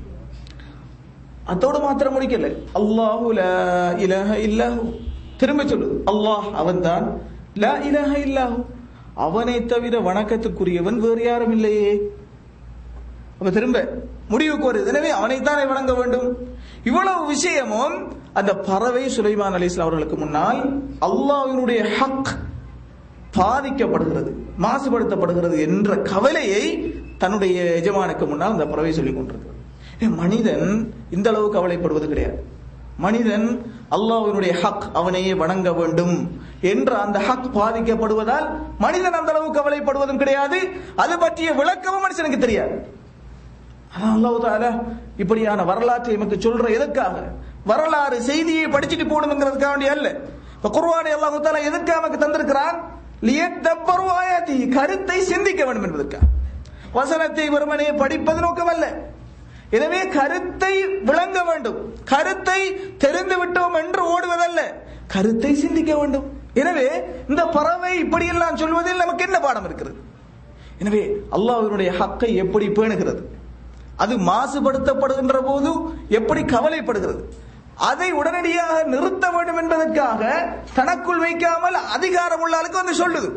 அதோடு மாத்திரம் முடிக்கல. அல்லாஹு லா இலாஹ இல்லாஹு, திரும்ப சொல்லுது, அல்லாஹ் அவன்தான், லா இலாஹ இல்லாஹு, அவனை தவிர வணக்கத்துக்குரியவன் வேறு யாரும் இல்லையே. அப்ப திரும்ப முடிவுக்கு வருது, எனவே அவனைத்தானே வணங்க வேண்டும். இவ்வளவு விஷயமும் அந்த பறவை சுலைமான் அலைஹிஸ்ஸலாம் அவர்களுக்கு முன்னால் அல்லாஹ்வினுடைய ஹக் பாதிக்கப்படுகிறது, மாசுபடுத்தப்படுகிறது என்ற கவலையை தன்னுடைய எஜமானுக்கு முன்னால் அந்த பறவை சொல்லிக் கொண்டிருக்கிறது. மனிதன் இந்த அளவு கவலைப்படுவது கிடையாது. மனிதன் அல்லாஹ்வினுடைய ஹக், அவனையே வணங்க வேண்டும் என்ற அந்த ஹக் பாதிக்கப்படுவதால் மனிதன் அந்த அளவு கவலைப்படுவதும் கிடையாது. அது பற்றிய விளக்கமும் மனுஷனுக்கு தெரியாது. அல்லாஹ் தஆலா இப்படியான வரலாற்றை நமக்கு சொல்ற எதற்காக? வரலாறு செய்தியை படிச்சுட்டு போகணுங்கிறதுக்காக அல்ல. குர்ஆனை அல்லாஹ் தஆலா எதற்காக நமக்கு தந்திருக்கிறான்? லியத்தப்பரு ஆயாதி, கருத்தை சிந்திக்க வேண்டும் என்பதற்காக. வசனத்தை வெறுமனே படிப்பது நோக்கமல்ல. எனவே கருத்தை விளங்க வேண்டும். கருத்தை தெரிந்து விட்டோம் என்று ஓடுவதல்ல, கருத்தை சிந்திக்க வேண்டும். எனவே இந்த பறவை இப்படியெல்லாம் சொல்வதில் நமக்கு என்ன பாடம் இருக்கிறது? எனவே அல்லாஹ்வினுடைய ஹக்கை எப்படி பேணுகிறது, அது மாசுபடுத்தப்படுகின்ற போது எப்படி கவலைப்படுகிறது, அதை உடனடியாக நிறுத்த வேண்டும் என்பதற்காக தனக்குள் வைக்காமல் அதிகாரம் உள்ள ஆளுக்கு வந்து சொல்லுது.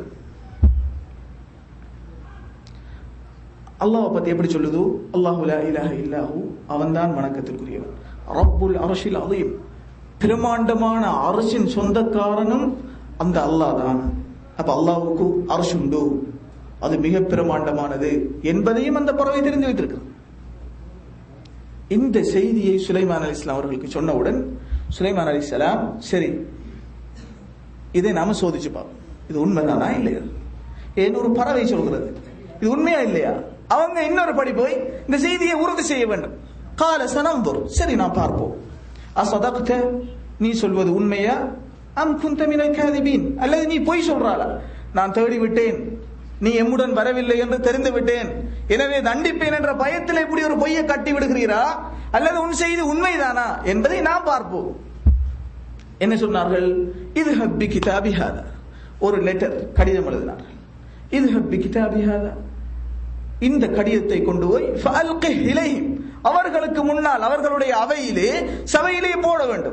அல்லாஹ் பத்தி எப்படி சொல்லுது? அல்லாஹு லா இலாஹ இல்லாஹு, அவன்தான் வணக்கத்திற்குரியவன். ரப்புல் அர்ஷில் அஸீம், பிரமாண்டமான அர்ஷின் சொந்தக்காரனும் அந்த அல்லாஹ் தான். அப்ப அல்லாஹ்வுக்கு அர்ஷ் உண்டு, அது மிக பிரமாண்டமானது என்பதையும் அந்த பறவை தெரிந்து வைத்திருக்கிறது. இந்த செய்தியை சுலைமான் அலைஹிஸ்ஸலாம் அவர்களுக்கு சொன்னவுடன் சுலைமான் அலைஹிஸ்ஸலாம், சரி இதை நாம சோதிச்சு பார்ப்போம், இது உண்மைதானா இல்லையா? ஏன் ஒரு பறவை சொல்கிறது, இது உண்மையா இல்லையா? அவங்க இன்னொரு படி போய் இந்த செய்தியை உறுதி செய்ய வேண்டும். கால சனம்புர், சரி நான் பார்ப்போம். அஸதக்த, நீ சொல்வது உண்மையா? அம் குன்த மினல் காதிபீன், அல்லது நீ பொய் சொல்றாளா? நான் தேடி விட்டேன், நீ எம்முடன் வரவில்லை என்று தெரிந்து விட்டேன், எனவே தண்டிப்பேன் என்ற பயத்தில் இப்படி ஒரு பொய்யை கட்டி விடுகிறீரா, அல்லது உன் செய்தி உண்மைதானா என்பதை நாம் பார்ப்போம். என்ன சொன்னார்கள்? இது ஹப்பி கிதாபி ஹாதா, ஒரு லெட்டர், கடிதம் எழுதினார்கள். இது ஹப்பி கிதாபி ஹாதா, இந்த கடிதத்தை கொண்டு போய் ஃபஅல்கிஹ் இலைஹிம், அவர்களுக்கு முன்னால் அவர்களுடைய அவையிலே சபையிலே போட வேண்டும்.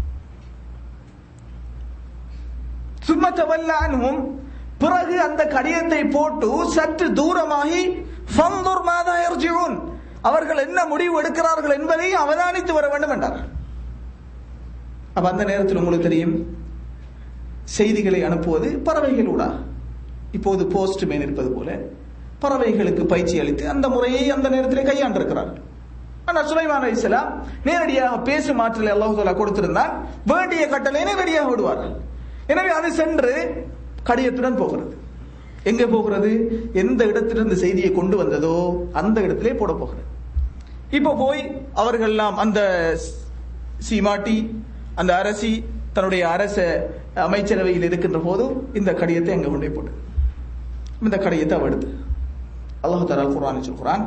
சும்ம தவல்லா அன்ஹும், பிறகு அந்த கடிதத்தை போட்டு சற்று தூரமாகி ஃபன்துர் மாதா யர்ஜிஊன், அவர்கள் என்ன முடிவு எடுக்கிறார்கள் என்பதை அவதானித்து வர வேண்டும் என்றார்கள். அப்ப அந்த நேரத்தில் உங்களுக்கு தெரியும், செய்திகளை அனுப்புவது பறவைகளூடா. இப்போது போஸ்ட்மேன் இருப்பது போல பறவைகளுக்கு பயிற்சி அளித்து அந்த முறையை அந்த நேரத்தில் கையாண்டிருக்கிறார்கள். ஆனால் சுலைமான் அலைஹிஸ்ஸலாம் நேரடியாக பேசும் ஆற்றலை அல்லாஹ் தஆலா கொடுத்திருந்தால் வேண்டிய கட்டளை நேரடியாக விடுவார்கள். எனவே அது சென்று கடிதத்துடன் போகிறது. எங்கே போகிறது? எந்த இடத்திலிருந்து செய்தியை கொண்டு வந்ததோ அந்த இடத்திலே போட போகிறது. இப்போ போய் அவர்கள்லாம் அந்த சீமாட்டி, அந்த அரசி தன்னுடைய அரச அமைச்சரவையில் இருக்கின்ற போது இந்த கடிதத்தை அங்கே கொண்டே போட்டு, இந்த கடிதத்தை அவ எடுத்து அல்லாஹ் தஆலா குர்ஆனில் சொல்கிறான்.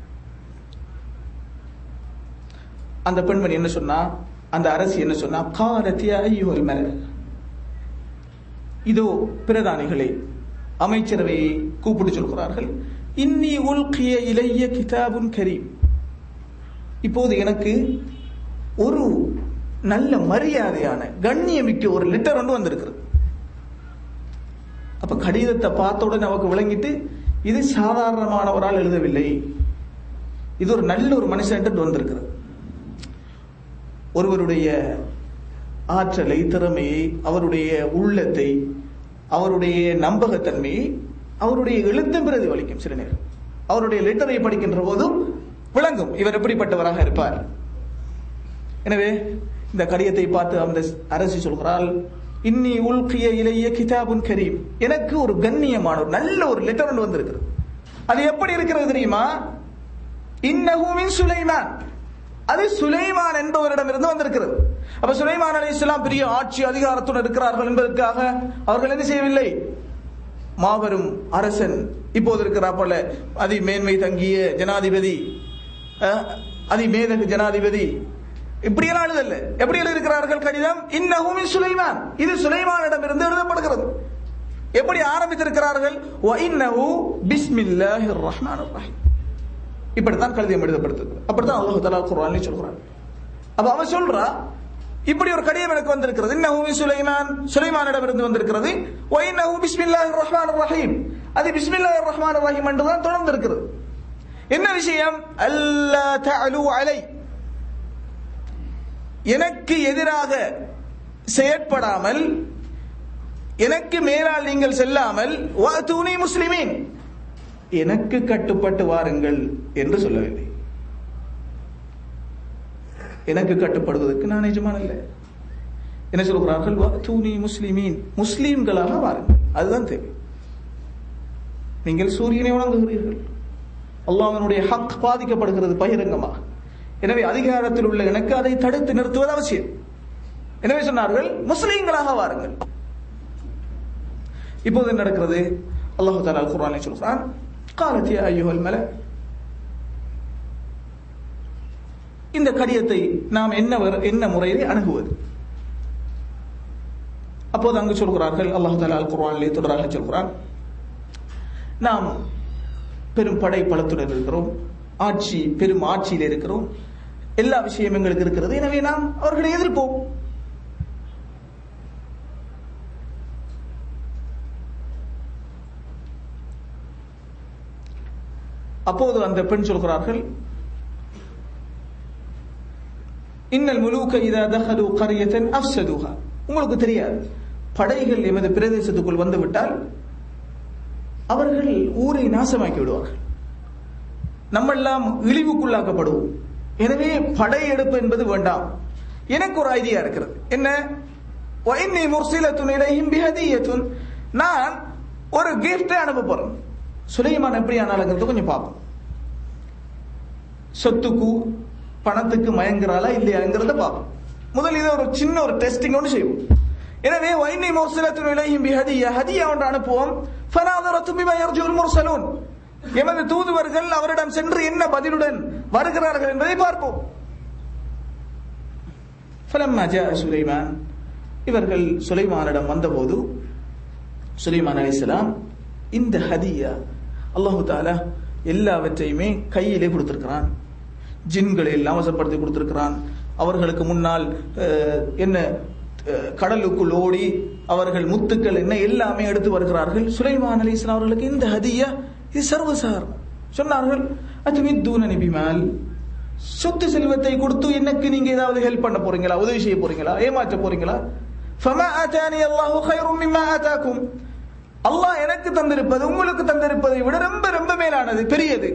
அந்த பெண்மணி என்ன சொன்னா, அந்த அரசி என்ன சொன்னா, காலத் யா அய்யுஹல் மலக், இதோ பிரதானிகளே, அமைச்சரவையை கூப்பிட்டு சொல்கிறார்கள், இன்னி உல்கிய இலைய கிதாபுன் கரீம், இப்போது எனக்கு ஒரு நல்ல மரியாதையான கண்ணியமிக்க ஒரு லெட்டர் ஒன்று வந்திருக்கிறது. அப்ப கடிதத்தை பார்த்தவுடன் நமக்கு விளங்கிட்டு, இது சாதாரணமானவரால் எழுதவில்லை, இது ஒரு நல்ல ஒரு மனுஷன் வந்திருக்கிறது. ஒருவருடைய ஆற்றலை, திறமையை, அவருடைய உள்ளத்தை, அவருடைய நம்பகத்தன்மையை அவருடைய எழுத்தும் பிரதிபலிக்கும். சில நேரம் அவருடைய லெட்டரை படிக்கின்ற போதும் விளங்கும் இவர் எப்படிப்பட்டவராக இருப்பார். எனவே இந்த கடிதத்தை பார்த்து அந்த அரசி சொல்கிறாள், இன்னி உல்கிய இலைய கிதாபுன் கரீம், எனக்கு ஒரு கண்ணியமான ஒரு நல்ல ஒரு லெட்டர் ஒன்று வந்திருக்கிறது. அது எப்படி இருக்கிறது தெரியுமா? இன்னஹு மின் சுலைமான், அது சுலைமான் என்பவரிடமிருந்து வந்திருக்கிறது. அப்ப சுலைமான் அலைஹிஸ்ஸலாம் பெரிய ஆட்சி அதிகாரத்துடன் இருக்கிறார்கள் என்பதற்காக அவர்கள் என்ன செய்யவில்லை, மாபெரும் அரசன், இப்போது இருக்கிறார் போல அதிமேன்மை தங்கிய ஜனாதிபதி, அதிமேதக ஜனாதிபதி, இப்படியெல்லாம் எழுதல்ல. எப்படி எழுதியிருக்கிறார்கள் கடிதம்? இன்னஹு மின் சுலைமான், இது சுலைமானிடமிருந்து எழுதப்படுகிறது. எப்படி ஆரம்பித்திருக்கிறார்கள்? வ இன்னஹு பிஸ்மில்லாஹிர் ரஹ்மானிர் ரஹீம், இப்படித்தான் கடிதம் எழுதப்படுகிறது. அப்படித்தான் அல்லாஹ் தஆலா குர்ஆனில் சொல்றான். அப்ப அவன் சொல்றா, இப்படி ஒரு கடிதம் எனக்கு வந்திருக்கிறது, இன்னஹு மின் சுலைமான், சுலைமானிடமிருந்து வந்திருக்கிறது. வ இன்னஹு பிஸ்மில்லாஹிர் ரஹ்மானிர் ரஹீம், அது பிஸ்மில்லாஹிர் ரஹ்மானிர் ரஹீம் என்று தான் தொடர்ந்து இருக்கிறது. என்ன விஷயம்? அல்லா தஅலு அலை, எனக்கு எதிராக செயற்படாமல், எனக்கு மேலால் நீங்கள் செல்லாமல், வஅதூனி முஸ்லிமீன், எனக்கு கட்டுப்பட்டு வாருங்கள் என்று சொல்லவில்லை. எனக்கு கட்டுப்படுவதற்கு நான் எஜமான் அல்ல. என்ன சொல்கிறார்கள்? வஅதூனி முஸ்லிமீன், முஸ்லிம்களாக வாருங்கள், அதுதான் தேவை. நீங்கள் சூரியனை வணங்குகிறீர்கள், அல்லாஹ்வினுடைய ஹக் பாதிக்கப்படுகிறது பகிரங்கமாக. எனவே அதிகாரத்தில் உள்ள எனக்கு அதை தடுத்து நிறுத்துவது அவசியம். எனவே சொன்னார்கள், முஸ்லிம்களாக வாருங்கள். இப்போது என்ன நடக்கிறது? அல்லாஹ் தஆலா அல் குர்ஆனில் சொல்றான், قالت يا ايها الملأ, இந்த கடிதத்தை நாம் என்ன முறையிலே அணுகுவது? அப்போது அங்கு சொல்கிறார்கள், அல்லாஹ் தஆலா அல் குர்ஆனிலே தொடராக சொல்கிறான், நாம் பெரும் படை பலத்துடன் இருக்கிறோம், பெரும் ஆட்சியில் இருக்கிறோம், எல்லா விஷயம் எங்களுக்கு இருக்கிறது, எனவே நாம் அவர்களை எதிர்ப்போம். அப்போது அந்த பெண் சொல்கிறார்கள், இன்னல் முலூக இதா தஹலு கரியத்தன் அஃப்ஸதுஹா, உங்களுக்கு தெரியாது, படைகள் எமது பிரதேசத்துக்குள் வந்துவிட்டால் அவர்கள் ஊரை நாசமாக்கி விடுவார்கள், நம்மெல்லாம் இழிவுக்குள்ளாக்கப்படுவோம். எனவே படையெடுப்பு என்பது வேண்டாம். எனக்கு ஒரு ஐடியா இருக்கிறது. என்ன? வஇன்னி முர்சிலத்துன் இலைஹிம் பிஹதியத்துன், நான் ஒரு கிஃப்ட் அனுப்ப போறேன். சுலைமான் எப்படி ஆனாலுங்கிறது கொஞ்சம் பார்ப்போம். சொத்துக்கு பணத்துக்கு மயங்குறாளா இல்லையாங்கிறத பார்ப்போம். முதல் இதை ஒரு சின்ன ஒரு டெஸ்டிங் ஒன்று செய்வோம். எனவே வஇன்னி முர்சிலத்துன் இலைஹிம் பிஹதியா, ஹதியா ஒன்று அனுப்புவோம். ஃபனாதரத்து பிமா யர்ஜுல் முர்சலூன், எமது தூதுவர்கள் அவரிடம் சென்று என்ன பதிலுடன் வருகிறார்கள் என்பதை பார்ப்போம். ஃபலம்மா ஜாஅ சுலைமான், இவர்கள் சுலைமானிடம் வந்தபோது சுலைமான் அலைஹிஸ்ஸலாம் இந்த ஹதியா, அல்லாஹ் தஆலா எல்லாவற்றையுமே கையிலே கொடுத்திருக்கிறான், ஜின்களை எல்லாம் வசப்படுத்தி கொடுத்திருக்கிறான். அவர்களுக்கு முன்னால் என்ன கடலுக்குள் ஓடி அவர்கள் முத்துக்கள் என்ன எல்லாமே எடுத்து வருகிறார்கள். சுலைமான் அலைஹிஸ்ஸலாம் அவர்களுக்கு இந்த ஹதியா இது சர்வசாதாரணம். சொன்னார்கள், அத்துமித்தூனனி பிமால், சொத்து செல்வத்தை கொடுத்து எனக்கு நீங்க ஏதாவது ஹெல்ப் பண்ண போறீங்களா, உதவி செய்ய போறீங்களா, ஏமாற்ற போறீங்களா? ஃபமா ஆதானி அல்லாஹு கைரும் மிம்மா ஆதாக்கும், அல்லாஹ் எனக்கு தந்திருப்பது உங்களுக்கு தந்திருப்பதை விட ரொம்ப ரொம்ப மேலானது, பெரியது.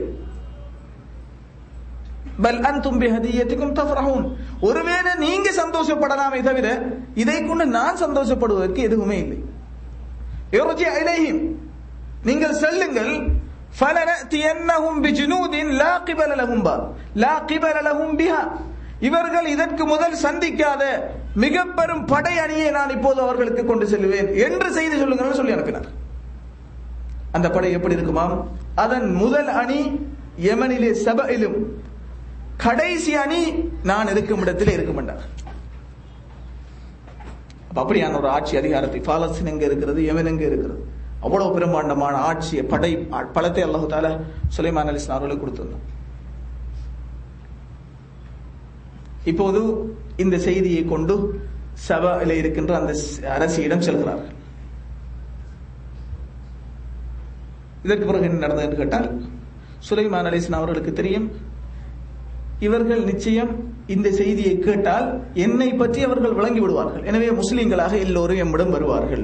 பல் அன்தும் பிஹதியத்திக்கும் தஃப்ரஹூன், ஒருவேளை நீங்க சந்தோஷப்படலாமே தவிர இதை கொண்டு நான் சந்தோஷப்படுவதற்கு எதுவுமே இல்லை. யர்ஜி இலைஹிம், நீங்கள் செல்லுங்கள். فَلَنَأْتِيَنَّهُمْ بِجُنُودٍ لَا قِبَلَ لَهُمْ بِهَا, இவர்கள் இதற்கு முதல் சந்திக்காத மிக பெரும் படை அணியை நான் இப்போது அவர்களுக்கு கொண்டு செல்வேன் என்று செய்தி சொல்லுங்கள் சொல்லி அனுப்பினார். அந்த படை எப்படி இருக்குமாம்? அதன் முதல் அணி யமனிலே சபையிலும், கடைசி அணி நான் இருக்கும் இடத்திலே இருக்கும் என்றார். அப்படியான ஒரு ஆட்சி அதிகாரத்தை பாலஸ்தீன் எங்க இருக்கிறது, யமன் எங்க இருக்கிறது, அவ்வளவு பிரம்மாண்டமான ஆட்சியை படை பலத்தை அல்லாஹ் தஆலா சுலைமான் அலைஹிஸ்ஸலாம் அவர்களுக்கு கொடுத்திருந்தார். இப்போது இந்த செய்தியை கொண்டு சபாவிலே இருக்கின்ற அந்த அரசியிடம் செல்கிறார்கள். இதற்கு பிறகு என்ன நடந்தது என்று கேட்டால், சுலைமான் அலைஹிஸ்ஸலாம் அவர்களுக்கு தெரியும், இவர்கள் நிச்சயம் இந்த செய்தியை கேட்டால் என்னை பற்றி அவர்கள் விளங்கி விடுவார்கள், எனவே முஸ்லிம்களாக எல்லோரும் எம்மிடம் வருவார்கள்.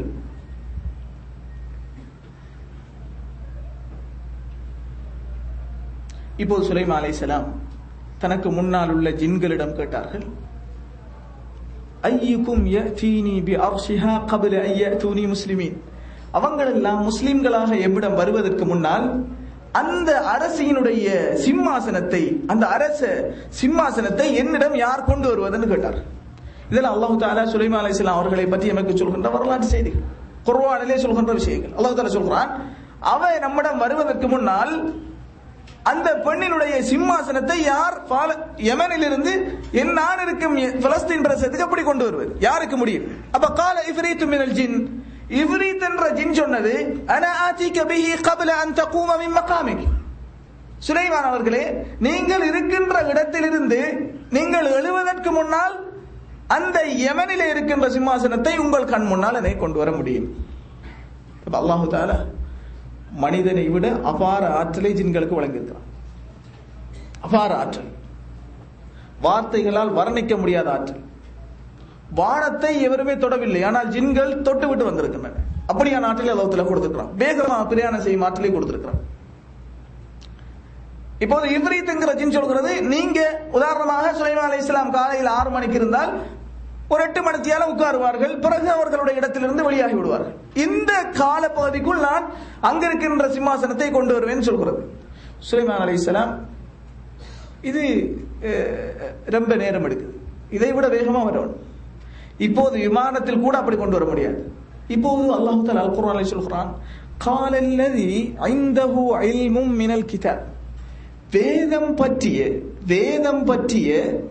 இப்போது சுலைமான் அலைஹிஸ்ஸலாம் தனக்கு முன்னால் உள்ள ஜின்களிடம் கேட்டார்கள், ஐயுக்கும் யஅதீனி பிஅர்ஷிஹா قبل ان ياتوني முஸ்லிமீன், அவங்களெல்லாம் முஸ்லிம்களாக எம்மிடம் வருவதற்கு முன்னால் அந்த அரசியினுடைய சிம்மாசனத்தை, அந்த அரச சிம்மாசனத்தை என்னிடம் யார் கொண்டு வருவதுன்னு கேட்டார். இதெல்லாம் அல்லாஹ் தஆலா சுலைமான் அலைஹிஸ்ஸலாம் அவர்களை பற்றி நமக்கு சொல்கின்ற வரலாற்று செய்திகள், குர்ஆனிலே சொல்கின்ற விஷயங்கள். அல்லாஹ் தஆலா சொல்கிறான், அவ நம்மிடம் வருவதற்கு முன்னால் அந்த பெண்ணினுடைய சிம்மாசனத்தை யார் யமனிலிருந்து நான் இருக்கும் பலஸ்தீன் பிரதேசத்துக்கு எப்படி கொண்டு வருவது, யாருக்கு முடியும்? அப்ப கால இஃப்ரீத்து மினல் ஜின், இஃப்ரீத் என்ற ஜின் சொன்னது, அனா ஆதிக பிஹி قبل ان تقوم من مقامك, சுலைமான் அவர்களே நீங்கள் இருக்கின்ற இடத்திலிருந்து நீங்கள் எழுவதற்கு முன்னால் அந்த யமனிலே இருக்கின்ற சிம்மாசனத்தை உங்கள் கண் முன்னால் என்னை கொண்டு வர முடியும். அல்லாஹ் தஆலா மனிதனை விட அபார ஆற்றலை ஜின்களுக்கு வழங்கியிருக்கிறான். அபார ஆற்றல், வார்த்தைகளால் வர்ணிக்க முடியாத ஆற்றல். வானத்தை எவருமே தொடவில்லை, ஆனால் ஜின்கள் தொட்டு விட்டு வந்திருக்கின்றன. அப்படியான ஆற்றலை அல்லாஹ் தஆலா கொடுத்திருக்கிறான். வேகமாக பிரயாணம் செய்யும் ஆற்றலை கொடுத்திருக்கிறான். இப்போது இஃப்ரீத் என்கிற ஜின் சொல்கிறது, நீங்க உதாரணமாக சுலைமான் அலைஹிஸ்ஸலாம் காலையில் 6 மணிக்கு இருந்தால் ஒரு 8 மணித்தியால உட்காருவார்கள், பிறகு அவர்களுடைய இடத்திலிருந்து வெளியாகி விடுவார்கள். இந்த கால பகுதிக்குள் நான் அங்கிருக்கின்ற சிம்மாசனத்தை கொண்டு வருவேன் சொல்கிறது. சுலைமான் அலைஹிஸ்ஸலாம் இது ரொம்ப நேரம் எடுக்குது, இதை விட வேகமா வரணும். இப்போது விமானத்தில் கூட அப்படி கொண்டு வர முடியாது. இப்போது அல்லாஹ் தஆலா அல் குர்ஆனில் சொல்கிறான், قال الذي عنده علم من الكتاب. வேதம் பற்றிய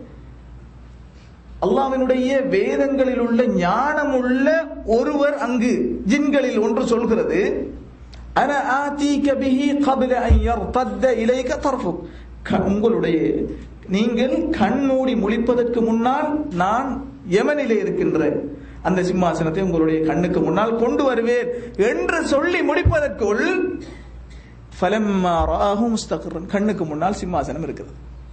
அல்லாஹ்வினுடைய வேதங்களில் உள்ள ஞானம் உள்ள ஒருவர் அங்கு ஜின்களில் ஒன்று சொல்கிறது, அன ஆதீக பிஹி قبل ان يرتد اليك طرفك. உங்களுடைய நீங்கள் கண் மூடி முழிப்பதற்கு முன்னால் நான் யமனிலே இருக்கின்ற அந்த சிம்மாசனத்தை உங்களுடைய கண்ணுக்கு முன்னால் கொண்டு வருவேன் என்று சொல்லி முடிப்பதற்குள் ஃபலம்மா ராஹு முஸ்தக்ரன், கண்ணுக்கு முன்னால் சிம்மாசனம் இருக்குது.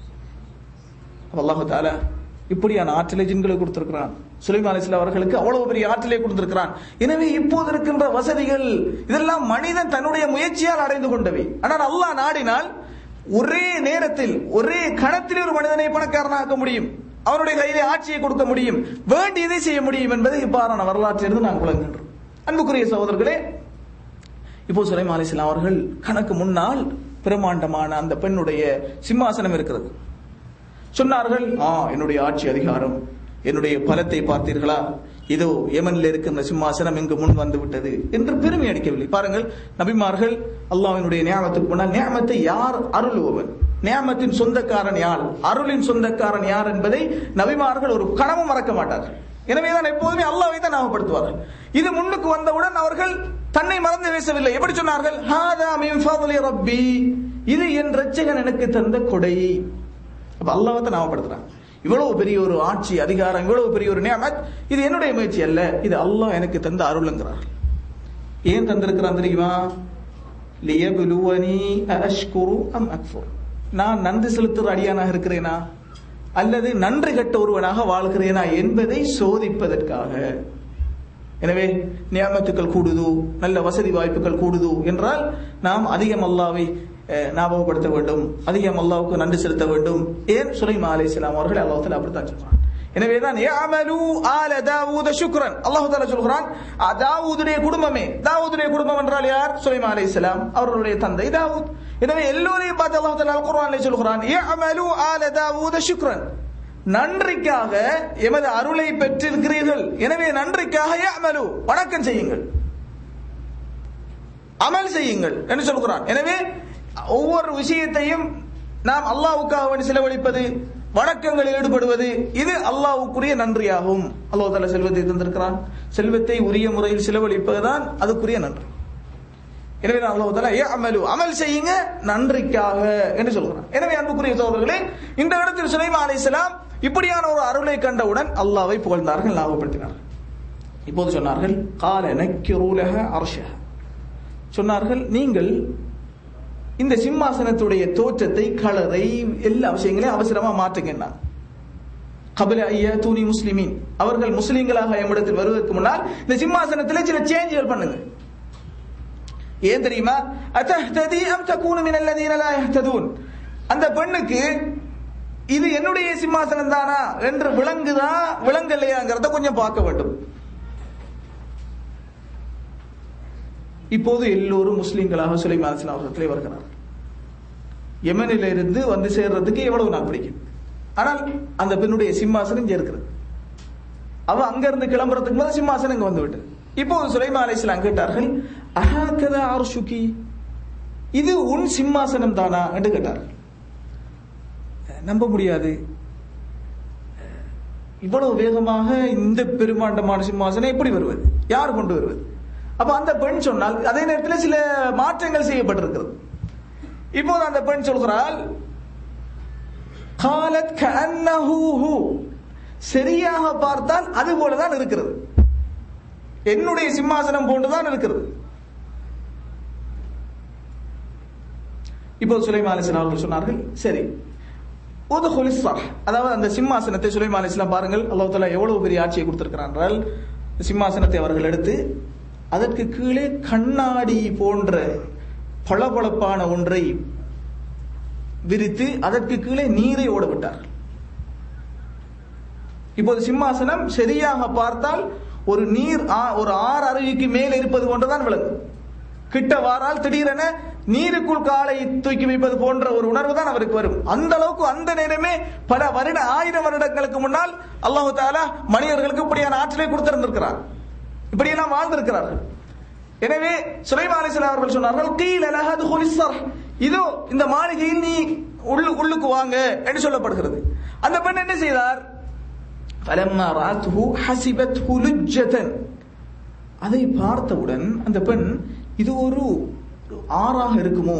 அல்லாஹ் தஆலா இப்படியான ஆற்றலை ஜின்களுக்கு கொடுத்திருக்கிறான். சுலைமான் அலைஹிஸ்ஸலாம் அவர்களுக்கு அவ்வளவு பெரிய ஆற்றலை கொடுத்திருக்கிறான். எனவே இப்போது இருக்கின்ற வசதிகள் இதெல்லாம் மனிதன் தன்னுடைய முயற்சியால் அடைந்து கொண்டவை. ஆனால் அல்லாஹ் நாடினால் ஒரே நேரத்தில் ஒரே கணத்தில் ஒரு மனிதனை பணக்காரனாக்க முடியும், அவனுடைய கையிலே ஆட்சியை கொடுக்க முடியும், வேண்டியதை செய்ய முடியும் என்பதை இவ்வாறான வரலாற்றிலிருந்து நான் விளங்குகின்றோம். அன்புக்குரிய சகோதரர்களே, இப்போ சுலைமான் அலைஹிஸ்ஸலாம் அவர்கள் கணக்கு முன்னால் பிரமாண்டமான அந்த பெண்ணுடைய சிம்மாசனம் இருக்கிறது. சொன்னார்கள், என்னுடைய ஆட்சி அதிகாரம், என்னுடைய பலத்தை பார்த்தீர்களா, இதோ யமனில் இருக்கின்ற சிம்மாசனம் இங்கு முன் வந்து விட்டது என்று பெருமை அடிக்கவில்லை. பாருங்கள், நபிமார்கள் அல்லாஹ்வினுடைய நியாமத்துக்கு முன்னால் நியாமத்தை யார் அருளுபவன், நியாமத்தின் சொந்தக்காரன் யார், அருளின் சொந்தக்காரன் யார் என்பதை நபிமார்கள் ஒரு கணமும் மறக்க மாட்டார்கள். எனவேதான் எப்போதுமே அல்லாஹ்வை தான் ஞாபகப்படுத்துவார்கள். இது முன்னுக்கு வந்தவுடன் அவர்கள் தன்னை மறந்து பேசவில்லை. எப்படி சொன்னார்கள், ஹாதா மின் ஃபضل ரப்பி, இது என் இரட்சகன் எனக்கு தந்த கொடை. அப்ப அல்லாஹ்வை தான் ஞாபகப்படுத்துறாங்க. இவ்வளவு பெரிய ஒரு ஆட்சி அதிகாரம், இவ்வளவு பெரிய ஒரு நியாமத், இது என்னுடைய முயற்சி அல்ல, இது அல்லாஹ் எனக்கு தந்த அருள்ங்கிறார்கள். ஏன் தந்திருக்கிறான் தெரியுமா? லியப்லுவனி அஷ்குரு அம் அக்ஃபுர், நான் நன்றி செலுத்துற அடியானாக இருக்கிறேனா அல்லது நன்றி கட்ட ஒருவனாக வாழ்கிறேனா என்பதை சோதிப்பதற்காக. எனவே நியாமத்துக்கள் கூடுது, நல்ல வசதி வாய்ப்புகள் கூடுது என்றால் நாம் அதிகம் அல்லாஹ்வை ஞாபகப்படுத்த வேண்டும், அதிகம் அல்லாஹ்வுக்கு நன்றி செலுத்த வேண்டும். ஏன்? சுலைமான் அலைஹிஸ்ஸலாம் அவர்கள் அல்லாஹ் தஆலா அப்படித்தான் சொல்றான். எனவேதான் யஅமலு ஆல தாவூத ஷுக்ரன், அல்லாஹ் தஆலா சொல்றான், தாவூதுடைய குடும்பமே. தாவூதுடைய குடும்பம் என்றால் யார்? சுலைமான் அலைஹிஸ்ஸலாம் அவர்களுடைய தந்தை தாவூத். எனவே எல்லோரையும் பார்த்து அல்லாஹ் தஆலா அல் குர்ஆனில் சொல்றான், யஅமலு ஆல தாவூத ஷுக்ரன், நன்றிக்காக எமது அருளை பெற்றிருக்கிறீர்கள், எனவே நன்றிக்காக யஅமலு, வணக்கம் செய்யுங்கள், அமல் செய்யுங்கள் என்று சொல்கிறான். எனவே ஒவ்வொரு விஷயத்தையும் நாம் அல்லாஹ்வுக்காக வேண்டி செலவழிப்பது, வணக்கங்களில் ஈடுபடுவது, இது அல்லாஹ்வுக்குரிய நன்றியாகும். அல்லாஹ் தஆலா செல்வத்தை தந்திருக்கிறான், செல்வத்தை உரிய முறையில் செலவழிப்பதுதான் அதுக்குரிய நன்றி. எனவே அல்லாஹ் தஆலா யஅமலு, அமல் செய்யுங்க நன்றிக்காக என்று சொல்கிறான். எனவே அன்புக்குரிய சகோதரர்களே, இந்த இடத்தில் சுலைமான் அலைஹிஸ்ஸலாம் இப்படியான ஒரு அருளை கண்டவுடன் அல்லாஹ்வை புகழ்ந்தார்கள், ஞாபகப்படுத்தினார்கள். இப்போது சொன்னார்கள், கால நக்கிரு லஹ அர்ஷஹ, சொன்னார்கள் நீங்கள் இந்த சிம்மாசனத்துடைய தோற்றத்தை, கலரை, எல்லா விஷயங்களையும் அவசரமா மாற்றுங்க. கபல ஐயாத்தூனி முஸ்லிமீன், அவர்கள் முஸ்லிம்களாக எம்மிடத்தில் வருவதற்கு முன்னால் இந்த சிம்மாசனத்தில் சில சேஞ்சுகள் பண்ணுங்க. ஏன் தெரியுமா? அத்தஹ்ததி அம் தகூனு மினல் லதீன லா யஹ்ததூன், அந்த பெண்ணுக்கு இது என்னுடைய சிம்மாசனம் தானா என்று விளங்குதா விளங்கலையாங்கிறத கொஞ்சம் பார்க்க வேண்டும். இப்போது எல்லோரும் முஸ்லிம்களாக சுலைமான் அலைஹிஸ்ஸலாம் அவர்களிடத்திலே வருகிறார். யமனில இருந்து வந்து சேர்றதுக்கு எவ்வளவு நாள் பிடிக்கும்? ஆனால் அந்த பெண்ணுடைய சிம்மாசனம் இங்க இருக்கிறது. அவ அங்க இருந்து கிளம்புறதுக்கு முதல் சிம்மாசனம் இங்க வந்து விட்டு. இப்போது சுலைமான் அலைஹிஸ்ஸலாம் கேட்டார்கள், அஹாகதா அர்ஷுகி, இது உன் சிம்மாசனம் தானா என்று கேட்டார்கள். நம்ப முடியாது, இவ்வளவு வேகமாக இந்த பெருமாண்டமான சிம்மாசனம் எப்படி வருவது, யார் கொண்டு வருவது? அப்ப அந்த பெண் சொன்னால், அதே நேரத்தில் சில மாற்றங்கள் செய்யப்பட்டிருக்கிறது. இப்போது அந்த பெண் சொல்கிறாள், காலத் கஅன்னஹு ஹு, சரியாக பார்த்தால் அது போலதான் இருக்கிறது, என்னுடைய சிம்மாசனம் போன்றுதான் இருக்கிறது. இப்போது சுலைமான் அலைஹிஸ்ஸலாம் அவர்கள் சொன்னார்கள், சரி உதுகுலிஸ் ஸர்ஹ், அதாவது அந்த சிம்மாசனத்தை சுலைமான் அலைஹிஸ்ஸலாம் பாருங்கள், அல்லாஹ் தஆலா எவ்வளவு பெரிய ஆட்சியை கொடுத்திருக்கிறான் என்றால், சிம்மாசனத்தை அவர்கள் எடுத்து அதற்கு கீழே கண்ணாடி போன்ற பளபளப்பான ஒன்றை விரித்து அதற்கு கீழே நீரை ஓட விட்டார்கள். இப்போது சிம்மாசனம் சரியாக பார்த்தால் ஒரு நீர், ஒரு ஆறு அருவிக்கு மேல் இருப்பது போன்றுதான் விளங்கும். கிட்ட வாரால் திடீரென நீருக்குள் காலை தூக்கி வைப்பது போன்ற ஒரு உணர்வு தான் அவருக்கு வரும். அந்த அளவுக்கு அந்த நேரமே பல வருட, 1000 வருடங்களுக்கு முன்னால் அல்லாஹ் தஆலா மனிதர்களுக்கு இப்படியான ஆற்றலை கொடுத்திருந்திருக்கிறார். இப்படியெல்லாம் வாழ்ந்திருக்கிறார்கள். எனவே சுலைமான் அலைஹிஸ்ஸலாம் அவர்கள் சொன்னார்கள், கீல லஹா துகுலிஸ் ஸர்ஹ், இதோ இந்த மாளிகையில் நீ உள்ளுக்கு வாங்க என்று சொல்லப்படுகிறது. அந்த பெண் என்ன செய்தார்? ஃபலம்மா ராத்துஹு ஹஸிபத்ஹு லுஜ்ஜதன், அதை பார்த்தவுடன் அந்த பெண் இது ஒரு ஆறாக இருக்குமோ,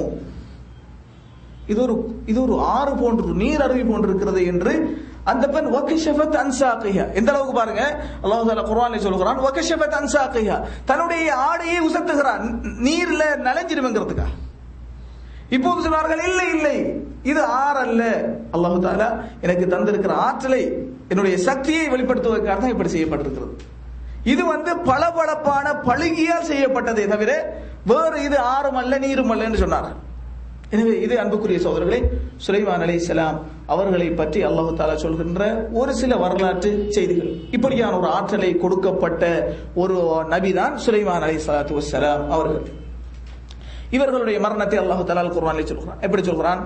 இது ஒரு ஆறு போன்று நீர் அருவி போன்று இருக்கிறது என்று அந்த பெண் வகஷஃபத் அன் சாகிஹா, எந்த அளவுக்கு பாருங்க, அல்லாஹ் தஆலா குர்ஆனில் சொல்கிறான், வகஷஃபத் அன் சாகிஹா, தன்னுடைய ஆடையை உசத்துகிறான் நீர்ல நனைஞ்சிருமங்கிறதுக்கா. இப்போது சொன்னார்கள், இல்லை இல்லை இது ஆறு அல்ல, அல்லாஹ் தஆலா எனக்கு தந்திருக்கிற ஆற்றலை என்னுடைய சக்தியை வெளிப்படுத்துவதற்காக தான் இப்படி செய்யப்பட்டிருக்கிறது. இது பளபளப்பான பளிங்கியால் செய்யப்பட்டதே தவிர வேறு இது ஆறும் அல்ல நீரும் அல்ல என்று சொன்னார்கள். எனவே இது அன்புக்குரிய சகோதரர்களே, சுலைமான் அலைஹிஸ்ஸலாம் அவர்களை பற்றி அல்லாஹ் தஆலா சொல்கின்ற ஒரு சில வரலாற்று செய்திகள். இப்படியான ஒரு ஆற்றலை கொடுக்கப்பட்ட ஒரு நபிதான் சுலைமான் அலைஹிஸ்ஸலாத்து வஸ்ஸலாம் அவர்கள். இவர்களுடைய மரணத்தை அல்லாஹ் தஆலா குர்ஆனில் சொல்கிறான். எப்படி சொல்கிறான்?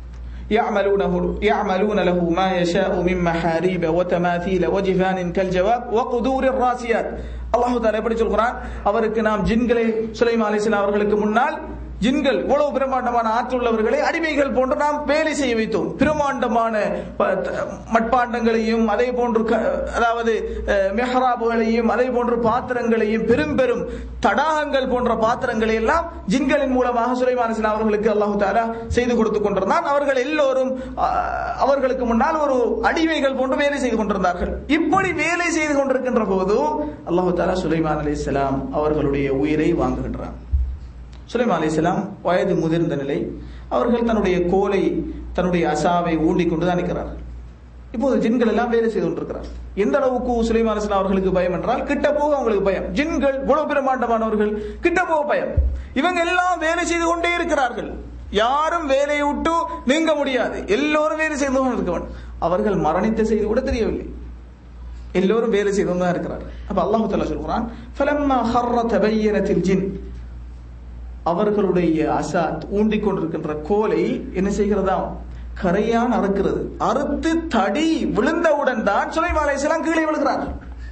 يعملون له ما يشاء من محاريب وتماثيل وجفان كالجواب وقدور الراسيات. அல்லாஹ் தஆலா எப்படி சொல்கிறான்? அவருக்கு நாம் ஜின்களை, சுலைமான் அலைஹிஸ்ஸலாம் அவர்களுக்கு முன்னால் ஜின்கள் இவ்வளவு பிரம்மாண்டமான ஆற்றுள்ளவர்களை அடிமைகள் போன்று நாம் வேலை செய்ய வைத்தோம். பிரம்மாண்டமான மட்பாண்டங்களையும் அதே போன்று அதாவது மெஹராபுகளையும் அதே போன்று பாத்திரங்களையும் பெரும் பெரும் தடாகங்கள் போன்ற பாத்திரங்களை எல்லாம் ஜின்களின் மூலமாக சுலைமான் அலைஹிஸ்ஸலாம் அவர்களுக்கு அல்லாஹ் தஆலா செய்து கொடுத்து கொண்டிருந்தான். அவர்கள் எல்லோரும் அவர்களுக்கு முன்னால் ஒரு அடிமைகள் போன்று வேலை செய்து கொண்டிருந்தார்கள். இப்படி வேலை செய்து கொண்டிருக்கின்ற போது அல்லாஹ் தஆலா சுலைமான் அலைஹிஸ்ஸலாம் அவர்களுடைய உயிரை வாங்குகின்றான். சுலைமான் அலைஹிஸ்ஸலாம் வயது முதிர்ந்த நிலை, அவர்கள் தன்னுடைய கோலை தன்னுடைய அசாவை ஊண்டிக்கொண்டுதான் இருக்கிறார்கள். இப்போது ஜின்கள் எல்லாம் வேலை செய்து கொண்டிருக்கிறார். எந்த அளவுக்கு சுலைமான் அலைஹிஸ்ஸலாம் அவர்களுக்கு பயம் என்றால், கிட்ட போக அவங்களுக்கு பயம். ஜின்கள் இவ்வளவு பிரமாண்டமானவர்கள், கிட்ட போக பயம். இவங்க எல்லாம் வேலை செய்து கொண்டே இருக்கிறார்கள். யாரும் வேலையை விட்டு நீங்க முடியாது, எல்லோரும் வேலை செய்து கொண்டு இருக்க வேண்டும். அவர்கள் மரணித்த செய்தி கூட தெரியவில்லை, எல்லோரும் வேலை செய்து கொண்டு தான் இருக்கிறார்கள். அப்ப அல்லாஹ் தஆலா சொல்கிறான், ஃபலம்மா ஹர்ர தபய்யனத்தில் ஜின், அவர்களுடைய அசாத் ஊண்டிக் கொண்டிருக்கின்ற கோலை என்ன செய்கிறதாம், கரையான் அறுக்கிறது. அறுத்து தடி விழுந்தவுடன் தான் சுலைமான் அலைஹிஸ்ஸலாம் கீழே விழுகிறார்கள்.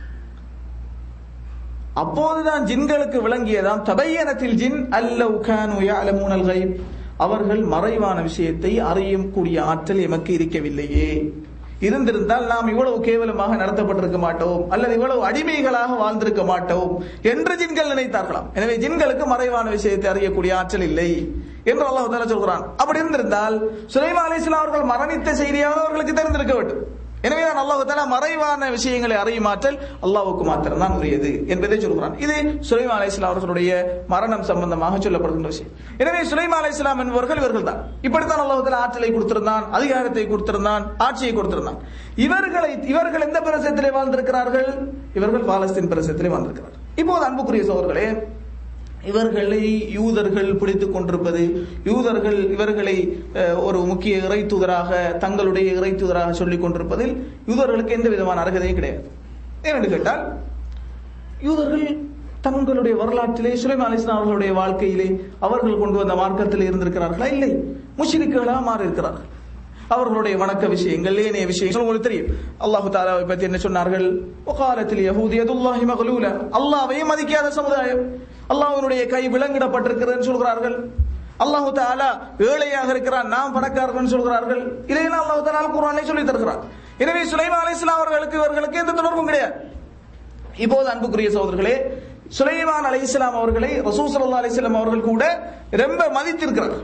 அப்போதுதான் ஜின்களுக்கு விளங்கியதாம், தபய்யனத்தில் ஜின் அல்லவ் கானூ யஅலமூனல் கைப், அவர்கள் மறைவான விஷயத்தை அறியக்கூடிய ஆற்றல் எமக்கு இருக்கவில்லையே, இருந்திருந்தால் நாம் இவ்வளவு கேவலமாக நடத்தப்பட்டிருக்க மாட்டோம், அல்லது இவ்வளவு அடிமைகளாக வாழ்ந்திருக்க மாட்டோம் என்று ஜின்கள் நினைத்தார்களாம். எனவே ஜின்களுக்கு மறைவான விஷயத்தை அறியக்கூடிய ஆற்றல் இல்லை என்று அல்லாஹ் தஆலா சொல்கிறான். அப்படி இருந்திருந்தால் சுலைமான் அலைஹிஸ்ஸலாம் அவர்கள் மரணித்த செய்தியாவது அவர்களுக்கு தெரிந்திருக்க வேண்டும். எனவே தான் அல்லாஹ் தஆலா மறைவான விஷயங்களை அறியும் ஆற்றல் அல்லாஹ்வுக்கு மாத்திரம் தான் உரியது என்பதை சொல்கிறான். இது சுலைமான் அலைஹிஸ்ஸலாம் அவர்களுடைய மரணம் சம்பந்தமாக சொல்லப்படுகின்ற விஷயம். எனவே சுலைமான் அலைஹிஸ்ஸலாம் என்பவர்கள் இவர்கள் தான். இப்படித்தான் அல்லாஹ் தஆலா ஆற்றலை கொடுத்திருந்தான், அதிகாரத்தை கொடுத்திருந்தான், ஆட்சியை கொடுத்திருந்தான். இவர்கள் எந்த பிரதேசத்திலே வாழ்ந்திருக்கிறார்கள்? இவர்கள் பாலஸ்தீன் பிரதேசத்திலே வாழ்ந்திருக்கிறார்கள். இப்போது அன்புக்குரிய சகோதரர்களே, இவர்களை யூதர்கள் பிடித்துக் கொண்டிருப்பது, யூதர்கள் இவர்களை ஒரு முக்கிய இறை தூதராக, தங்களுடைய இறை தூதராக சொல்லிக் கொண்டிருப்பதில் யூதர்களுக்கு எந்த விதமான அருகதையும் கிடையாது. ஏனென்று கேட்டால், யூதர்கள் தங்களுடைய வரலாற்றிலே சுலைமான் அலைஹிஸ்ஸலாம் அவர்களுடைய வாழ்க்கையிலே அவர்கள் கொண்டு வந்த மார்க்கத்தில் இருந்திருக்கிறார்களா? இல்லை, முஷ்ரிக்குகளாக மாறி இருக்கிறார்கள். அவர்களுடைய வணக்க விஷயங்கள், ஏனைய விஷயங்கள் உங்களுக்கு தெரியும். அல்லாஹ் தஆலாவை பற்றி என்ன சொன்னார்கள்? வகாலத்தில் யஹூதி யதுல்லாஹி மக்லூலா, அல்லாஹ்வை மதிக்காத சமுதாயம், அல்லாஹ்வுடைய கை விலங்கிடப்பட்டிருக்கிறதுன்னு சொல்கிறார்கள். அல்லாஹ் தஆலா ஏழையாக இருக்கிறான், நாம் பணக்காரர்கள் சொல்கிறார்கள். இதையெல்லாம் அல்லாஹ் தஆலா குர்ஆனில் சொல்லி தருகிறார். எனவே சுலைமான் அலைஹிஸ்ஸலாம் இவர்களுக்கு எந்த தொடர்பும் கிடையாது. இப்போது அன்புக்குரிய சகோதரர்களே, சுலைமான் அலைஹிஸ்ஸலாம் அவர்களை ரசூல் ஸல்லல்லாஹு அலைஹி வஸல்லம் அவர்கள் கூட ரொம்ப மதித்திருக்கிறார்கள்.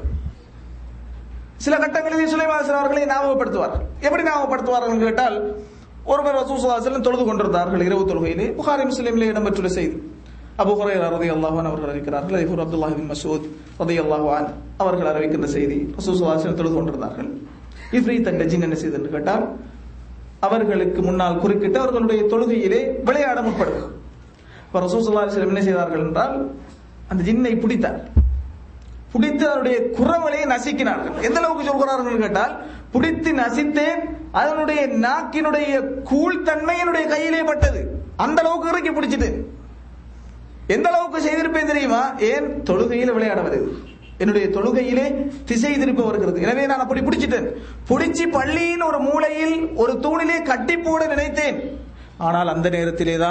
சில கட்டங்களில் சுலைமான் அலைஹிஸ்ஸலாம் அவர்களை ஞாபகப்படுத்துவார்கள். எப்படி ஞாபகப்படுத்துவார்கள் கேட்டால், ஒருவர் ரசூல் ஸல்லல்லாஹு அலைஹி வஸல்லம் தொழுது கொண்டிருந்தார்கள் இரவு தொழுகையிலே. புகாரி முஸ்லிமிலே இடம்பெற்றுள்ள செய்தி. அபூ ஹுரைரா ரலியல்லாஹு அன்ஹு அவர்கள் அறிவிக்கிறார்கள். அதே போன்று அப்துல்லாஹ் இப்னு மஸ்ஊத் ரலியல்லாஹு அன்ஹு அவர்கள் அறிவிக்கின்ற செய்தி. ரசூல் ஸல்லல்லாஹு அலைஹி வஸல்லம் தொழுது கொண்டிருந்தார்கள். இஃப்ரீத் என்ற ஜின் என்ன செய்தது என்று கேட்டால், அவர்களுக்கு முன்னால் குறுக்கிட்டு அவர்களுடைய தொழுகையிலே விளையாட முற்படுது. ரசூல் ஸல்லல்லாஹு அலைஹி வஸல்லம் என்ன செய்தார்கள் என்றால், அந்த ஜின்னை பிடித்து அதனுடைய குரவலையை நசுக்கினார்கள். எந்த அளவுக்கு சொல்கிறார்கள் கேட்டால், பிடித்து நசித்தேன், அதனுடைய நாக்கினுடைய கூழ்தன்மை என்னுடைய கையிலே பட்டது, அந்த அளவுக்கு இறக்கி பிடிச்சிட்டு. எந்த அளவுக்கு செய்திருப்பேன் தெரியுமா? ஏன்? தொழுகையில் விளையாட வருது, என்னுடைய தொழுகையிலே திசை திருப்ப வருகிறது. எனவே நான் அப்படி பிடிச்சிட்டேன். பிடிச்சி பள்ளியின் ஒரு மூலையில் ஒரு தூணிலே கட்டி போட நினைத்தேன். ஆனால் அந்த நேரத்திலே தான்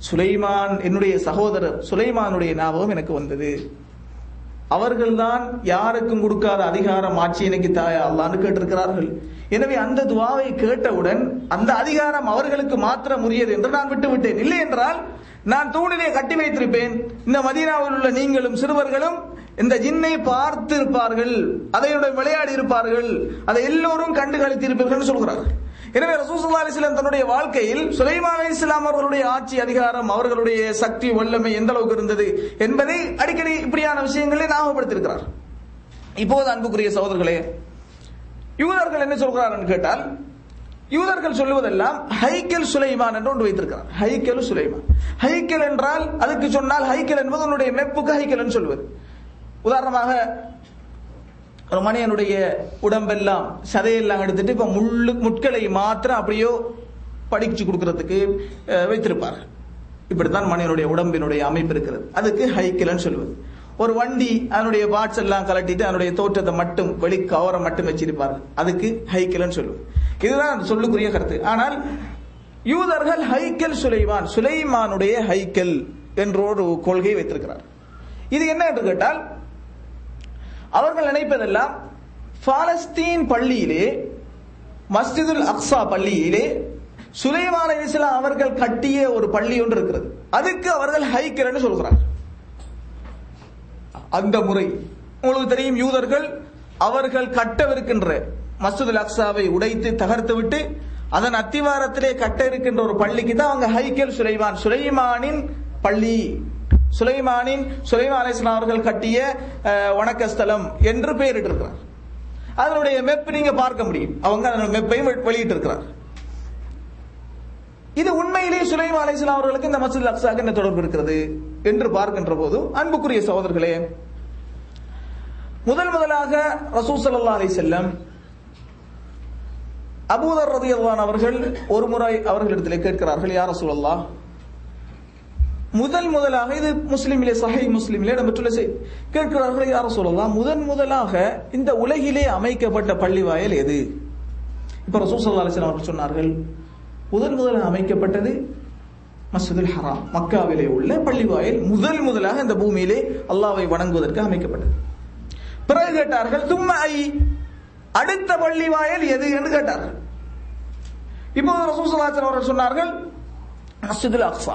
சுலைமான் என்னுடைய சகோதரர் சுலைமானுடைய ஞாபகம் எனக்கு வந்தது. அவர்கள்தான் யாருக்கும் கொடுக்காத அதிகாரம் ஆட்சி எனக்கு தாயா அல்லாஹ்னு கேட்டிருக்கிறார்கள். எனவே அந்த துவாவை கேட்டவுடன் அந்த அதிகாரம் அவர்களுக்கு மாத்திரம் உரியது என்று நான் விட்டுவிட்டேன். இல்லை என்றால் நான் தூணிலே கட்டி வைத்திருப்பேன். இந்த மதீனாவில் உள்ள நீங்களும் சிறுவர்களும் இந்த ஜின்னை பார்த்து இருப்பார்கள், அதையுடன் விளையாடி இருப்பார்கள், அதை எல்லோரும் கண்டு களித்திருப்பீர்கள் சொல்கிறார்கள். எனவே ரசூல் ஸல்லல்லாஹு அலைஹி வஸல்லம் தன்னுடைய வாழ்க்கையில் சுலைமான் அலைஹிஸ்ஸலாம் அவர்களுடைய ஆட்சி அதிகாரம், அவர்களுடைய சக்தி வல்லமை எந்த அளவுக்கு இருந்தது என்பதை அடிக்கடி இப்படியான விஷயங்களை ஞாபகப்படுத்தியிருக்கிறார். இப்போது அன்புக்குரிய சகோதரர்களே, யூதர்கள் என்ன சொல்கிறார்கள் கேட்டால், யூதர்கள் சொல்லுவதெல்லாம் ஹைக்கல் சுலைமான் என்று ஒன்று வைத்திருக்கிறார். ஹைக்கல் சுலைமான், ஹைக்கல் என்றால் அதுக்கு சொன்னால் ஹைக்கல் என்பது உன்னுடைய மெப்புக்கு ஹைக்கல் என்று சொல்வது. உதாரணமாக ஒரு மனிதனுடைய உடம்பெல்லாம் சதையெல்லாம் எடுத்துட்டு இப்ப முட்களை மாத்திரம் அப்படியோ படிச்சு கொடுக்கறதுக்கு வைத்திருப்பார்கள். இப்படித்தான் மனிதனுடைய உடம்பினுடைய அமைப்பு இருக்கிறது. அதுக்கு ஹைக்கல்னு சொல்வது. ஒரு வண்டி அதனுடைய பார்ட்ஸ் எல்லாம் கலட்டிட்டு அதனுடைய தோற்றத்தை மட்டும் வெளி கவரை மட்டும் வச்சிருப்பார்கள். அதுக்கு ஹைக்கல்னு சொல்வது. இதுதான் சொல்லுக்குரிய கருத்து. ஆனால் யூதர்கள் ஹைக்கல் சுலைமான், சுலைமானுடைய ஹைக்கல் என்ற ஒரு கொள்கையை வைத்திருக்கிறார். இது என்ன என்று கேட்டால், அவர்கள் நினைப்பதெல்லாம் பாலஸ்தீன் பள்ளியிலே, மஸ்ஜிதுல் அக்ஸா பள்ளியிலே சுலைமான் அலைஹிஸ்ஸலாம் அவர்கள் கட்டிய ஒரு பள்ளி ஒன்று இருக்கிறது. அதுக்கு அவர்கள் ஹைக்கல் என்று சொல்கிறார்கள். அந்த முறை உங்களுக்கு தெரியும். யூதர்கள் அவர்கள் கட்டவிருக்கின்ற மஸ்ஜிதுல் அக்ஸாவை உடைத்து தகர்த்து விட்டு அதன் அத்திவாரத்திலே கட்ட இருக்கின்ற ஒரு பள்ளிக்கு தான் அவங்க ஹைக்கல் சுலைமான், சுலைமானின் பள்ளி, சுலைமான் அலைஹிஸ்ஸலாம் அவர்கள் கட்டிய வணக்க ஸ்தலம் என்று பெயரிட்டிருக்கிறார். அதனுடைய மெப் நீங்க பார்க்க முடியும். அவங்க அதனுடைய மெப்பையும் வெளியிட்டு இருக்கிறார். இது உண்மையிலேயே சுலைமான் அலைஹிஸ்ஸலாம் அவர்களுக்கு இந்த மஸ்ஜிதுல் அக்ஸாக்கு என்ன தொடர்பு இருக்கிறது என்று பார்க்கின்ற போது, அன்புக்குரிய சகோதரர்களே, முதலாக ரசூல் ஸல்லல்லாஹு அலைஹி வஸல்லம் அபூதர் ரலியல்லாஹு அன்ஹு அவர்கள் ஒரு முறை அவர்களிடத்திலே கேட்கிறார்கள், யா ரசூலல்லாஹ், முதலாக இது முஸ்லிமிலே, சஹீஹ் முஸ்லிமிலே இடம்பெற்றுள்ள செய்தி, கேட்கிறார்கள், யா ரசூலல்லாஹ், முதலாக இந்த உலகிலே அமைக்கப்பட்ட பள்ளிவாயல் எது? இப்ப ரசூல் ஸல்லல்லாஹு அலைஹி வஸல்லம் அவர்கள் சொன்னார்கள், முதலாக அமைக்கப்பட்டது மஸ்ஜிதுல் ஹராம், மக்காவிலே உள்ள பள்ளிவாயல் முதலாக இந்த பூமியிலே அல்லாஹ்வை வணங்குவதற்கு அமைக்கப்பட்டது. பிறகு கேட்டார்கள், தும்ம ஐ, அடுத்த பள்ளிவாயல் எது என்று கேட்டார்கள். இப்போது ரசூல் ஸல்லல்லாஹு அலைஹி வஸல்லம் அவர்கள் சொன்னார்கள், மஸ்ஜிதுல் அக்ஸா,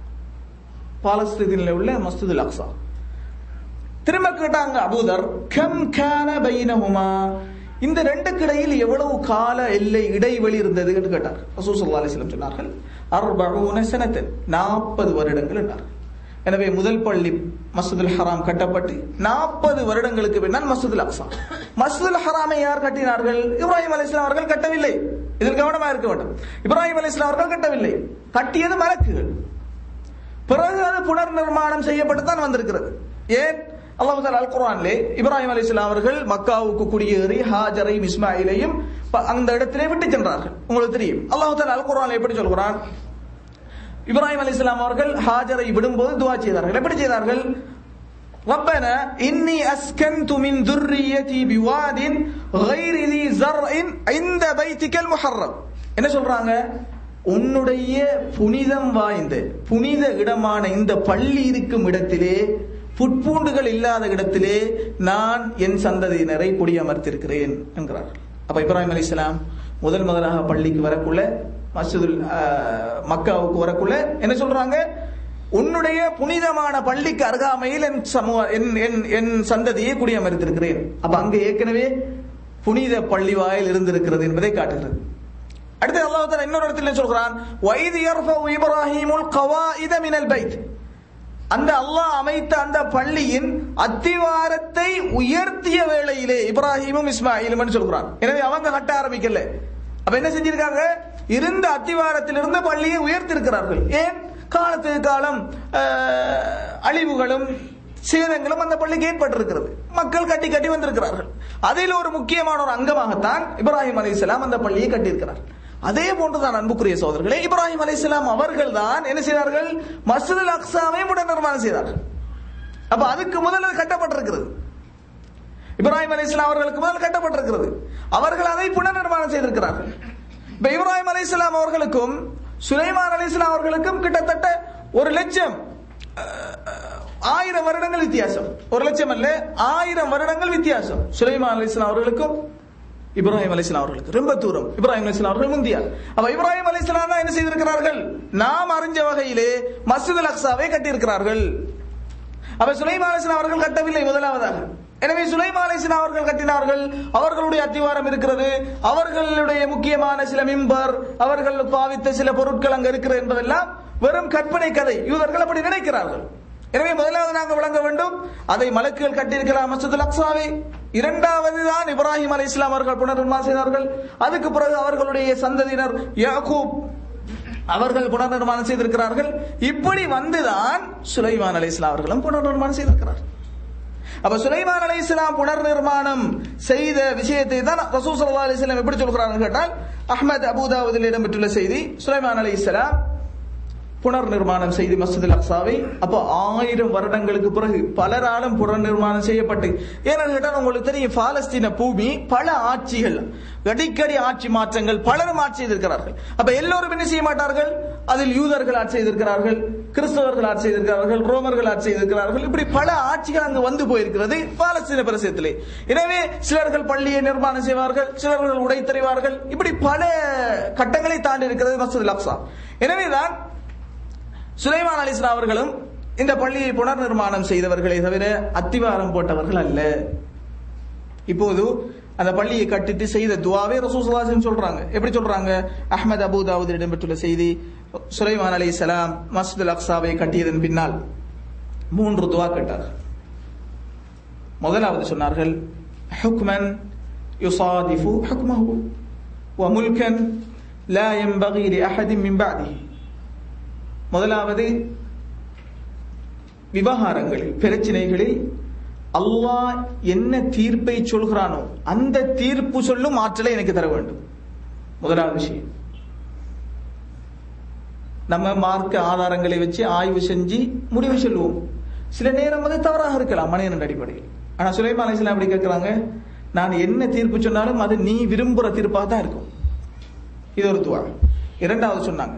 பாலஸ்தீனில் உள்ள மஸ்ஜிதுல் அக்ஸா. திரும்ப கேட்டாங்க அபூதர், கம் கான பைனஹுமா, இந்த ரெண்டுக்கு இடையில் எவ்வளவு கால எல்லை இடைவெளி இருந்தது என்று கேட்டார். ரசூல் ஸல்லல்லாஹு அலைஹி வஸல்லம் சொன்னார்கள், 40 சனத்தன், 40 வருடங்கள் என்றார். எனவே முதல் பள்ளி மஸ்ஜிதுல் ஹராம் கட்டப்பட்டு 40 வருடங்களுக்கு பின்னால் மஸ்ஜிதுல் அக்ஸா. மஸ்ஜிதுல் ஹராமை யார் கட்டினார்கள்? இப்ராஹிம் அலைஹிஸ்ஸலாம் அவர்கள் கட்டவில்லை. இதில் கவனமாக இருக்க வேண்டும். இப்ராஹிம் அலைஹிஸ்ஸலாம் அவர்கள் கட்டவில்லை, கட்டியது மலக்குகள். பிறகு அது புனர் நிர்மாணம் செய்யப்பட்டு தான் வந்திருக்கிறது. ஏன்? அல்லாஹ் தஆலா அல் குர்ஆனிலே இப்ராஹிம் அலைஹிஸ்ஸலாம் அவர்கள் மக்காவுக்கு குடியேறி ஹாஜரையும் இஸ்மாயிலையும் அந்த இடத்திலே விட்டு சென்றார்கள். உங்களுக்கு தெரியும். அல்லாஹ் தஆலா அல் குர்ஆனில் எப்படி சொல்கிறான்? இப்ராஹிம் அலைஹிஸ்ஸலாம் அவர்கள் ஹாஜரை விடும்போது துஆ செய்தார்கள். எப்படி செய்தார்கள்? ரப்பனா இன்னி அஸ்கன்து மின் ذُرِّيَّتِي بِوَادٍ غَيْرِ ذِي زَرْعٍ عِندَ بَيْتِكَ الْمُحَرَّمِ. என்ன சொல்றாங்க? உன்னுடைய புனிதம் வாய்ந்த புனித இடமான இந்த பள்ளி இருக்கும் இடத்திலே, புட்பூண்டுகள் இல்லாத இடத்திலே நான் என் சந்ததியினரை குடியமர்த்திருக்கிறேன் என்கிறார்கள். அப்ப இப்ராஹிம் அலைஹிஸ்ஸலாம் முதலாக பள்ளிக்கு வரக்குள்ள, மஸ்ஜிதுல் மக்காவுக்கு வரக்குள்ள என்ன சொல்றாங்க? உன்னுடைய புனிதமான பள்ளிக்கு அருகாமையில் என் சந்ததியை குடியமர்த்திருக்கிறேன். அப்ப அங்க ஏற்கனவே புனித பள்ளி வாயில் இருந்திருக்கிறது என்பதை காட்டுகிறது. அடுத்து அல்லாஹ் தஆலா இன்னொரு இடத்துல சொல்கிறான், வைத் யர்ஃபஉ இப்ராஹீமுல் கவாயித மினல் பைத், அந்த அல்லாஹ் அமைத்த அந்த பள்ளியின் அத்திவாரத்தை உயர்த்திய வேளையிலே இப்ராஹீமும் இஸ்மாயிலும் சொல்கிறான். எனவே அவங்க கட்ட ஆரம்பிக்கல. அப்ப என்ன செஞ்சிருக்காங்க? இருந்த அத்திவாரத்திலிருந்து பள்ளியை உயர்த்திருக்கிறார்கள். ஏன்? காலத்துக்கு காலம் அழிவுகளும் சேதங்களும் அந்த பள்ளிக்கு ஏற்பட்டிருக்கிறது. மக்கள் கட்டி கட்டி வந்திருக்கிறார்கள். அதில் ஒரு முக்கியமான ஒரு அங்கமாகத்தான் இப்ராஹிம் அலைஹிஸ்ஸலாம் அந்த பள்ளியை கட்டியிருக்கிறார். அதே போன்றுதான் அன்புக்குரிய சகோதரர்களே, இப்ராஹிம் அலைஹிஸ்ஸலாம் அவர்கள் தான் என்ன செய்தார்கள்? மஸ்ஜிதுல் அக்ஸாவை புனர் நிர்மாணம் செய்தார்கள். அப்ப அதுக்கு முதல்ல கட்டப்பட்டிருக்கிறது. இப்ராஹிம் அலைஹிஸ்ஸலாம் அவர்களுக்கு முதல் கட்டப்பட்டிருக்கிறது. அவர்கள் அதை புனர் நிர்மாணம் செய்திருக்கிறார்கள். இப்ப இப்ராஹிம் அலைஹிஸ்ஸலாம் அவர்களுக்கும் சுலைமான் அலைஹிஸ்ஸலாம் அவர்களுக்கும் கிட்டத்தட்ட 1,00,000 1000 வருடங்கள் வித்தியாசம். 1,00,000 அல்ல, 1000 வருடங்கள் வித்தியாசம். சுலைமான் அலைஹிஸ்ஸலாம் அவர்களுக்கும் இப்ராஹிம் அலைஹிஸ்ஸலாம் அவர்களுக்கு ரொம்ப தூரம். இப்ராஹிம் அலைஹிஸ்ஸலாம் அவர்கள் முந்தியா. அப்ப இப்ராஹிம் அலைஹிஸ்ஸலாம் தான் என்ன செய்திருக்கிறார்கள்? நாம் அறிஞ்ச வகையிலே மஸ்ஜிதுல் அக்ஸாவை கட்டியிருக்கிறார்கள். அப்ப சுலைமான் அலைஹிஸ்ஸலாம் அவர்கள் கட்டவில்லை முதலாவதாக. எனவே சுலைமான் அலைஹிஸ்ஸலாம் அவர்கள் கட்டினார்கள். அவர்களுடைய அத்திவாரம் இருக்கிறது, அவர்களுடைய முக்கியமான சில மிம்பர், அவர்கள் பாவித்த சில பொருட்கள் அங்க இருக்கிறது என்பதெல்லாம் வெறும் கற்பனை கதை. யூதர்கள் அப்படி நினைக்கிறார்கள். எனவே முதலாவது நாங்கள் விளங்க வேண்டும், அதை மலக்குகள் கட்டியிருக்கலாம் மஸ்ஜிதுல் அக்ஸாவை. இரண்டாவது தான் இப்ராஹிம் அலைஹிஸ்ஸலாம் அவர்கள் புனர்நிர்மாணம் செய்தார்கள். அதுக்கு பிறகு அவர்களுடைய சந்ததியினர் யாக்கூப் அவர்கள் புனர்நிர்மாணம் செய்திருக்கிறார்கள். இப்படி வந்துதான் சுலைமான் அலைஹிஸ்ஸலாம் அவர்களும் புனர்நிர்மாணம் செய்திருக்கிறார்கள். அப்ப சுலைமான் அலைஹிஸ்ஸலாம் புனர்நிர்மாணம் செய்த விஷயத்தை தான் ரசூல் ஸல்லல்லாஹு அலைஹி வஸல்லம் எப்படி சொல்கிறார்கள் கேட்டால், அஹ்மத் அபூதாவுதில் இடம்பெற்றுள்ள செய்தி, சுலைமான் அலைஹிஸ்ஸலாம் புனர்நிர்மாணம் செய்து மஸ்ஜிதுல் அக்ஸாவை. அப்போ 1000 வருடங்களுக்கு பிறகு பலராலும் புனர்நிர்மாணம் செய்யப்பட்டு, ஏன்னு கேட்டால் உங்களுக்கு தெரியும், பாலஸ்தீன பூமி பல ஆட்சிகள், அடிக்கடி ஆட்சி மாற்றங்கள், பலரும் ஆட்சி செய்திருக்கிறார்கள். அப்ப எல்லோரும் என்ன செய்ய மாட்டார்கள்? அதில் யூதர்கள் ஆட்சி செய்திருக்கிறார்கள், கிறிஸ்தவர்கள் ஆட்சி செய்திருக்கிறார்கள், ரோமர்கள் ஆட்சி செய்திருக்கிறார்கள். இப்படி பல ஆட்சிகள் அங்கு வந்து போயிருக்கிறது பாலஸ்தீன பிரதேசத்திலே. எனவே சிலர்கள் பள்ளியை நிர்மாணம் செய்வார்கள், சிலர்கள் உடைத்தறிவார்கள். இப்படி பல கட்டங்களை தாண்டி இருக்கிறது மஸ்ஜிதுல் அக்ஸா. எனவேதான் சுலைமான் அலைஹிஸ்ஸலாம் அவர்களும் இந்த பள்ளியை புனர்நிர்மாணம் செய்தவர்களை தவிர அத்திவாரம் போட்டவர்கள் அல்ல. இப்போது அந்த பள்ளியை கட்டிட்டு செய்த துவாவை ரசூல் ஸல்லல்லாஹு அலைஹி வஸல்லம் சொல்றாங்க. எப்படி சொல்றாங்க? அஹ்மத் அபூதாவுதில் இடம்பெற்றுள்ள செய்தி, சுலைமான் அலைஹிஸ்ஸலாம் மஸ்ஜிதுல் அக்ஸாவை கட்டியதன் பின்னால் 3 துவா கேட்டார்கள். முதலாவது சொன்னார்கள், ஹுக்மன் யுஸாதிஃபு ஹுக்மஹு வ முல்கன் லா யன்பகி லிஅஹதின் மின் பஅதிஹி. முதலாவது, விவகாரங்களில், பிரச்சனைகளில் அல்லாஹ் என்ன தீர்ப்பை சொல்கிறானோ அந்த தீர்ப்பு சொல்லும் ஆற்றலை எனக்கு தர வேண்டும். முதலாவது விஷயம். நம்ம மார்க்க ஆதாரங்களை வச்சு ஆய்வு செஞ்சு முடிவு சொல்லுவோம். சில நேரம் அது தவறாக இருக்கலாம் மனிதன் அடிப்படையில். ஆனா சுலைமான் அலைஹிஸ்ஸலாம் அப்படி கேட்கிறாங்க, நான் என்ன தீர்ப்பு சொன்னாலும் அது நீ விரும்புற தீர்ப்பாக தான் இருக்கும். இது ஒரு துவா. இரண்டாவது சொன்னாங்க,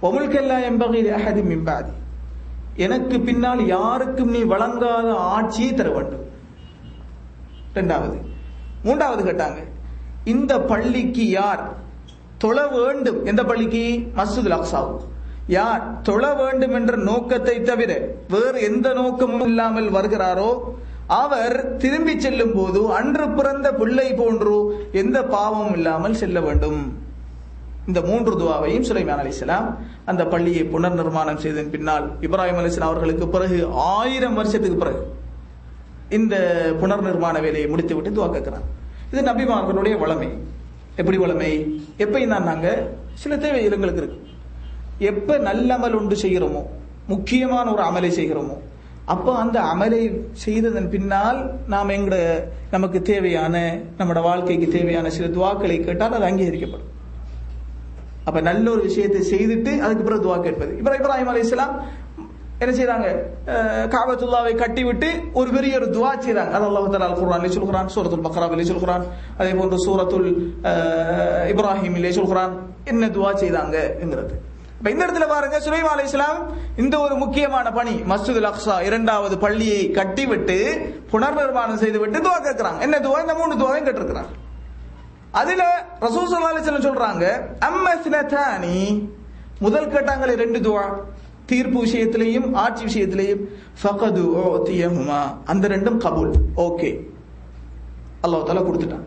எனக்கு பின்னால் யாருக்கும் நீ வழங்காத ஆட்சியை தர வேண்டும். இரண்டாவது. மூன்றாவது கேட்டாங்க, இந்த பள்ளிக்கு யார் தொழ வேண்டும், எந்த பள்ளிக்கு? மஸ்ஜிதுல் அக்ஸாவுக்கு யார் தொழ வேண்டும் என்ற நோக்கத்தை தவிர வேறு எந்த நோக்கமும் இல்லாமல் வருகிறாரோ அவர் திரும்பி செல்லும் போது அன்று பிறந்த பிள்ளை போன்று எந்த பாவமும் இல்லாமல் செல்ல வேண்டும். இந்த 3 துவாவையும் சுலைமான் அலைஹிஸ்ஸலாம் அந்த பள்ளியை புனர் நிர்மாணம் செய்ததன் பின்னால் இப்ராஹிம் அலைஹிஸ்ஸலாம் அவர்களுக்கு பிறகு 1000 வருஷத்துக்கு பிறகு இந்த புனர் நிர்மாண வேலையை முடித்துவிட்டு துவா கேட்கிறார். இது நபிமார்களுடைய வளமை. எப்படி வளமை? எப்பயும் தான் நாங்க சில தேவை எங்களுக்கு இருக்கு. எப்ப நல்லமல் ஒன்று செய்கிறோமோ, முக்கியமான ஒரு அமலை செய்கிறோமோ, அப்ப அந்த அமலை செய்ததன் பின்னால் நாம் நமக்கு தேவையான, நம்மட வாழ்க்கைக்கு தேவையான சில துவாக்களை கேட்டால் அது அங்கீகரிக்கப்படும். அப்ப நல்ல ஒரு விஷயத்தை செய்துட்டு அதுக்கு பிறகு துவா கேட்பது. இப்ராஹிம் அலைஹிஸ்ஸலாம் என்ன செய்றாங்க? காபத்துல்லாவை கட்டிவிட்டு ஒரு பெரிய ஒரு துவா செய்றாங்க. அது அல்லாஹ் தஆலா குர்ஆனிலே சொல்கிறான், சூரத்துல் பக்ராவிலே சொல்கிறான், அதே போன்று சூரத்துல் இப்ராஹிமிலே சொல்கிறான். என்ன துவா செய்தாங்க என்கிறது. இப்ப இந்த இடத்துல பாருங்க, சுலைமான் அலைஹிஸ்ஸலாம் இந்த ஒரு முக்கியமான பணி, மஸ்ஜிதுல் அக்ஸா 2வது பள்ளியை கட்டிவிட்டு புனர் நிர்மாணம் செய்துவிட்டு துவா கேட்கிறாங்க. என்ன துவா? இந்த 3 துவாவையும் கேட்டிருக்கிறாங்க. அதுல ரசூல் ஸல்லல்லாஹு அலைஹி வஸல்லம் சொல்றாங்க, அம்மஸ்னதானி, முதல் கேட்டாங்களே 2 துவா, தீர்ப்பு விஷயத்திலேயும் ஆட்சி விஷயத்திலேயும், ஃபகது உதியஹுமா, அந்த 2ம் கபூல், ஓகே, அல்லாஹ் தஆலா கொடுத்துட்டான்.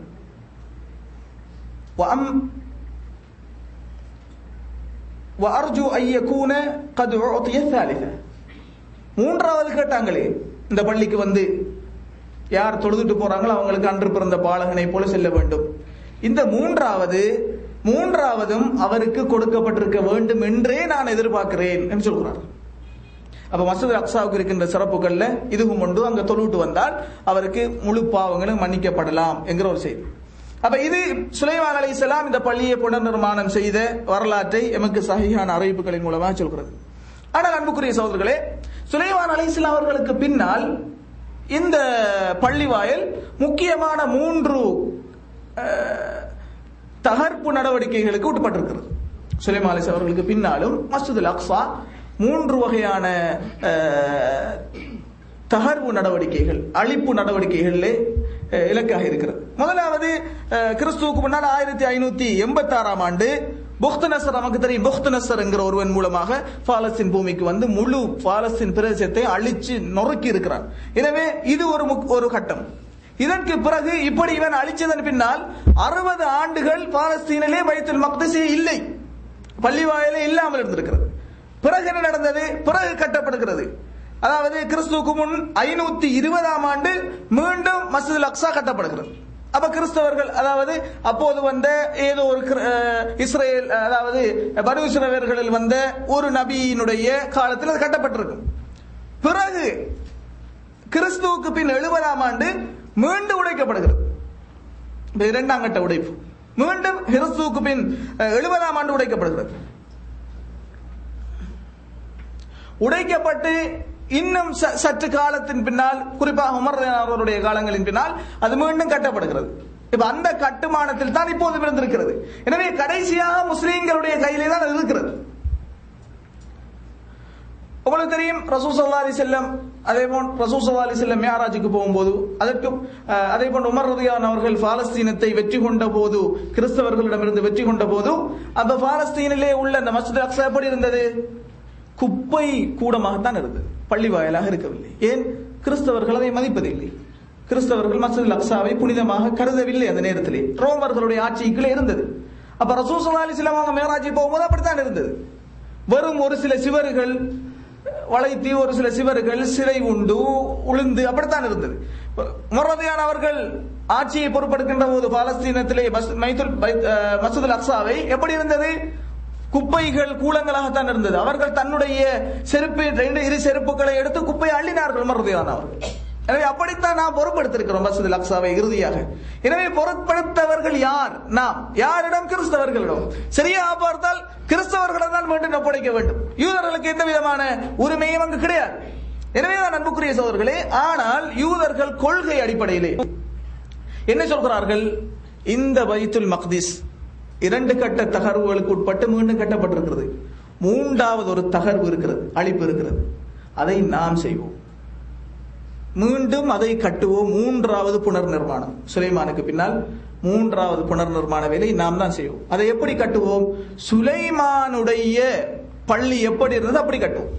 وأرجو أن يكون قد أعطي الثالثة, 3வது கேட்டாங்களே, இந்த பள்ளிக்கு வந்து யார் தொழுதுட்டு போறாங்களோ அவங்களுக்கு அன்று பிறந்த பாலகனை போல செல்ல வேண்டும். இந்த மூன்றாவதும் அவருக்கு கொடுக்கப்பட்டிருக்க வேண்டும் என்றே நான் எதிர்பார்க்கிறேன் என்று சொல்கிறார். அப்ப மஸ்ஜிதுல் அக்ஸாவுக்கு இருக்கின்ற சிறப்புகள்ல இதுவும் உண்டு. அங்க தொழுவிட்டு வந்தால் அவருக்கு முழு பாவங்களும் மன்னிக்கப்படலாம் என்கிற ஒரு செய்தி. அப்ப இது சுலைமான் அலைஹிஸ்ஸலாம் இந்த பள்ளியை புனர் நிர்மாணம் செய்த வரலாற்றை எமக்கு சஹீஹான அறிவிப்புகளின் மூலமாக சொல்கிறது. ஆனால் அன்புக்குரிய சகோதரர்களே, சுலைமான் அலைஹிஸ்ஸலாம் அவர்களுக்கு பின்னால் இந்த பள்ளி வாயில் முக்கியமான 3 தகர்ப்பு நடவடிக்கைகளுக்கு உட்பட்டிருக்கிறது. சுலைமான் அலைஹிஸ்ஸலாம் அவர்களுக்கு பின்னாலும் மஸ்ஜிதுல் அக்ஸா 3 வகையான தகர்வு நடவடிக்கைகள், அழிப்பு நடவடிக்கைகளிலே இலக்காக இருக்கிறது. முதலாவது, கிறிஸ்துவுக்கு முன்னால் 1586 ஆண்டு புக்தனசர், நமக்கு தெரியும், புக்தனசர் என்கிற ஒருவன் மூலமாக பாலஸ்தீன் பூமிக்கு வந்து முழு பாலஸ்தீன் பிரதேசத்தை அழிச்சு நொறுக்கி இருக்கிறான். எனவே இது ஒரு கட்டம். இதற்கு பிறகு இப்படி இவன் அழிச்சதன் பின்னால் 60 ஆண்டுகள் பாலஸ்தீனிலே பைத்துல் மக்திஸ் இல்லை, பள்ளிவாயிலே இல்லாமல் இருந்திருக்கிறது. பிறகு என்ன நடந்தது? பிறகு கட்டப்படுகிறது. அதாவது கிறிஸ்துவுக்கு முன் 520 ஆண்டு மீண்டும் மஸ்ஜிதுல் அக்ஸா கட்டப்படுகிறது. அப்ப கிறிஸ்தவர்கள், அதாவது அப்போது வந்த ஏதோ ஒரு இஸ்ரேல், அதாவது பனு இஸ்ரவேலர்களில் வந்த ஒரு நபியினுடைய காலத்தில் அது கட்டப்பட்டிருக்கும். பிறகு கிறிஸ்துவுக்கு பின் 70 ஆண்டு மீண்டும் உடைக்கப்படுகிறது. 2ஆம் கட்ட உடைப்பு. மீண்டும் கிறிஸ்துவுக்கு பின் 70 ஆண்டு உடைக்கப்படுகிறது. உடைக்கப்பட்டு இன்னும் சற்று காலத்தின் பின்னால், குறிப்பாக உமர் அவருடைய காலங்களின் பின்னால் அது மீண்டும் கட்டப்படுகிறது. இப்ப அந்த கட்டுமானத்தில் தான் இப்போது இருந்திருக்கிறது. எனவே கடைசியாக முஸ்லீம்களுடைய கையிலே தான் அது இருக்கிறது. உங்களுக்கு தெரியும், ரசூல் ஸல்லல்லாஹு அலைஹி வஸல்லம், அதேபோல் ரசூல் ஸல்லல்லாஹு அலைஹி வஸல்லம் மிஅராஜுக்கு போகும்போது, அதற்கும் அதேபோல் உமர் ரலியல்லாஹு அவர்கள் பாலஸ்தீனத்தை வெற்றி கொண்ட போது, கிறிஸ்தவர்களிடமிருந்து வெற்றி கொண்ட போது, அப்ப பாலஸ்தீனிலே உள்ள அந்த மஸ்ஜித் அக்ஸா எப்படி இருந்தது? குப்பை கூடமாகத்தான் இருந்தது, பள்ளி வாயிலாக இருக்கவில்லை. ஏன்? கிறிஸ்தவர்கள் அதை மதிப்பதில்லை. கிறிஸ்தவர்கள் மஸ்ஜிதுல் அக்ஸாவை புனிதமாக கருதவில்லை. அந்த நேரத்திலே ரோமர்களுடைய ஆட்சிக்குள்ளே இருந்தது. அப்ப ரசூல் ஸல்லல்லாஹு அலைஹி வஸல்லம் அவங்க மிஅராஜ் போகும்போது அப்படித்தான் இருந்தது. வெறும் ஒரு சில சிவர்கள் வளைத்து, ஒரு சில சிவர்கள் சிலை உண்டு உளுந்து அப்படித்தான் இருந்தது. உமர் ரலியல்லாஹு அவர்கள் ஆட்சியை பொறுப்பெடுக்கின்ற போது பாலஸ்தீனத்திலே மஸ்ஜிதுல் அக்ஸாவை எப்படி இருந்தது? குப்பைகள் கூலங்களாகத்தான் இருந்தது. அவர்கள் தன்னுடைய செருப்பு, 2 செருப்புகளை எடுத்து குப்பையை அள்ளினார்கள் உமர் ரலியல்லாஹு அவர்கள். எனவே அப்படித்தான் நாம் பொறுப்பெடுத்திருக்கிறோம் மஸ்ஜிதுல் அக்ஸாவை இறுதியாக. எனவே பொறுப்பெடுத்தவர்கள் யார்? நாம். யாரிடம்? கிறிஸ்தவர்களிடம். சரியா பார்த்தால் கிறிஸ்தவர்களிடம் தான் மீண்டும் ஒப்படைக்க வேண்டும். யூதர்களுக்கு எந்த விதமான உரிமையும் அங்கு கிடையாது. எனவேதான் அன்புக்குரிய சகோதரர்களே, ஆனால் யூதர்கள் கொள்கை அடிப்படையிலே என்ன சொல்கிறார்கள்? இந்த பைத்துல் மக்திஸ் 2 கட்ட தகர்வுகளுக்கு உட்பட்டு மீண்டும் கட்டப்பட்டிருக்கிறது. 3வது ஒரு தகர்வு இருக்கிறது, அழிப்பு இருக்கிறது. அதை நாம் செய்வோம், மீண்டும் அதை கட்டுவோம். 3வது புனர் நிர்மாணம். சுலைமானுக்கு பின்னால் 3வது புனர் நிர்மாண வேலை நாம் தான் செய்வோம். அதை எப்படி கட்டுவோம்? சுலைமானுடைய பள்ளி எப்படி இருந்தது அப்படி கட்டுவோம்.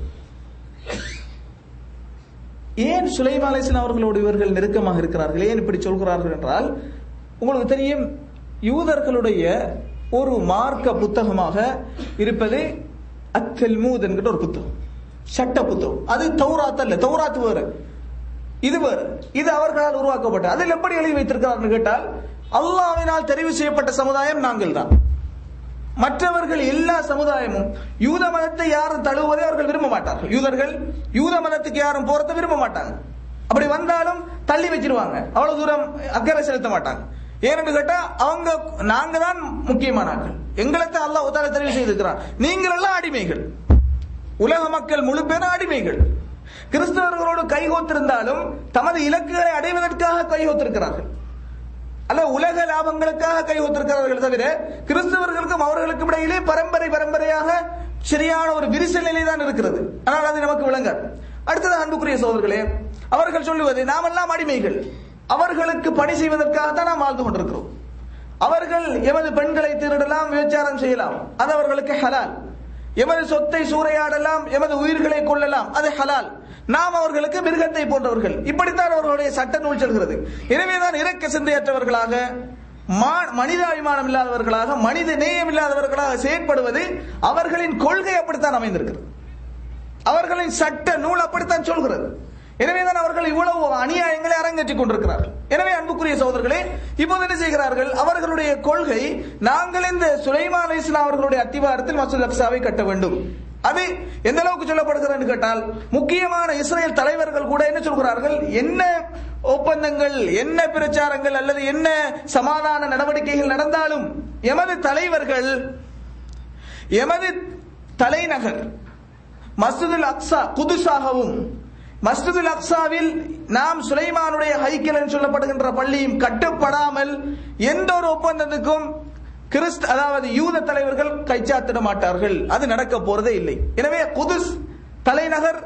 ஏன் சுலைமான் அலைஹிஸ்ஸலாம் அவர்களோடு இவர்கள் நெருக்கமாக இருக்கிறார்கள்? ஏன் இப்படி சொல்கிறார்கள் என்றால், உங்களுக்கு தெரியும், யூதர்களுடைய ஒரு மார்க்க புத்தகமாக இருப்பது அத்-தல்மூத் என்கிற ஒரு புத்தகம், சட்ட புத்தகம். அது தௌராத் அல்ல, தௌராத் வேறு, இது வேறு. இது அவர்களால் உருவாக்கப்பட்ட. அதில் எப்படி எழுதி வைத்திருக்கிறார்கள் கேட்டால், அல்லாஹ்வினால் தெரிவு செய்யப்பட்ட சமுதாயம் நாங்கள் தான். மற்றவர்கள் எல்லா சமுதாயமும் யூத மதத்தை யாரும் தழுவுவதை அவர்கள் விரும்ப மாட்டார்கள். யூதர்கள் யூத மதத்துக்கு யாரும் போறதை விரும்ப மாட்டாங்க. அப்படி வந்தாலும் தள்ளி வச்சிருவாங்க, அவ்வளவு தூரம் அக்கறை செலுத்த மாட்டாங்க. ஏன்னு கேட்டா, அவங்க நாங்க தான் முக்கியமானார்கள், எங்களுக்கு அல்லாஹ் தஆலா தெரிவு செய்திருக்கிறார், நீங்கள் எல்லாம் அடிமைகள், உலக மக்கள் முழு பேரும் அடிமைகள். கிறிஸ்தவர்களோடு கைகோத்திருந்தாலும் தமது இலக்குகளை அடைவதற்காக கைகோத்திருக்கிறார்கள், அல்ல உலக லாபங்களுக்காக கைகோத்திருக்கிறார்கள் தவிர கிறிஸ்தவர்களுக்கும் அவர்களுக்கும் இடையிலே பரம்பரையாக சரியான ஒரு விரிசல் நிலை தான் இருக்கிறது. ஆனால் அது நமக்கு விளங்காது. அடுத்தது அன்புக்குரிய சகோதரர்களே, அவர்கள் சொல்லுவது நாமெல்லாம் அடிமைகள், அவர்களுக்கு பணி செய்வதற்காகத்தான் நாம் வாழ்ந்து கொண்டிருக்கிறோம். அவர்கள் எமது பெண்களை திருடலாம், விபச்சாரம் செய்யலாம், அது அவர்களுக்கு ஹலால். எமது சொத்தை சூறையாடலாம், எமது உயிர்களை கொள்ளலாம், அது ஹலால். நாம் அவர்களுக்கு மிருகத்தை போன்றவர்கள். இப்படித்தான் அவர்களுடைய சட்ட நூல் செல்கிறது. எனவேதான் இரக்க சிந்தையற்றவர்களாக, மனிதாபிமானம் இல்லாதவர்களாக, மனித நேயம் இல்லாதவர்களாக செயற்படுவது அவர்களின் கொள்கை அப்படித்தான் அமைந்திருக்கிறது. அவர்களின் சட்ட நூல் அப்படித்தான் சொல்கிறது. எனவேதான் அவர்கள் இவ்வளவு அநியாயங்களை அரங்கேற்றிக் கொண்டிருக்கிறார்கள். எனவே அன்புக்குரிய சகோதரர்களே, இப்போது என்ன செய்கிறார்கள்? அவர்களுடைய கொள்கை, நாங்கள் இந்த சுலைமான் அலைஹிஸ்ஸலாம் அவர்களுடைய அத்திவாரத்தில் மஸ்ஜிதுல் அக்ஸாவை கட்ட வேண்டும். அது எந்த அளவுக்கு சொல்லப்படுகிறது என்று கேட்டால், முக்கியமான இஸ்ரேல் தலைவர்கள் கூட என்ன சொல்கிறார்கள்? என்ன ஒப்பந்தங்கள், என்ன பிரச்சாரங்கள் அல்லது என்ன சமாதான நடவடிக்கைகள் நடந்தாலும் எமது தலைவர்கள், எமது தலைநகர் மஸ்ஜிதுல் அக்ஸா குதுஸாகவும், மஸ்ஜிதுல் அக்ஸாவில் நாம் சுலைமானுடைய ஹைக்கல் என்று சொல்லப்படுகின்ற பள்ளியும் கட்டப்படாமல் எந்த ஒரு ஒப்பந்தத்துக்கும் அதாவது யூத தலைவர்கள் கைச்சாத்திட மாட்டார்கள், அது நடக்க போறதே இல்லை. எனவே குதுஸ் தலைநகர்,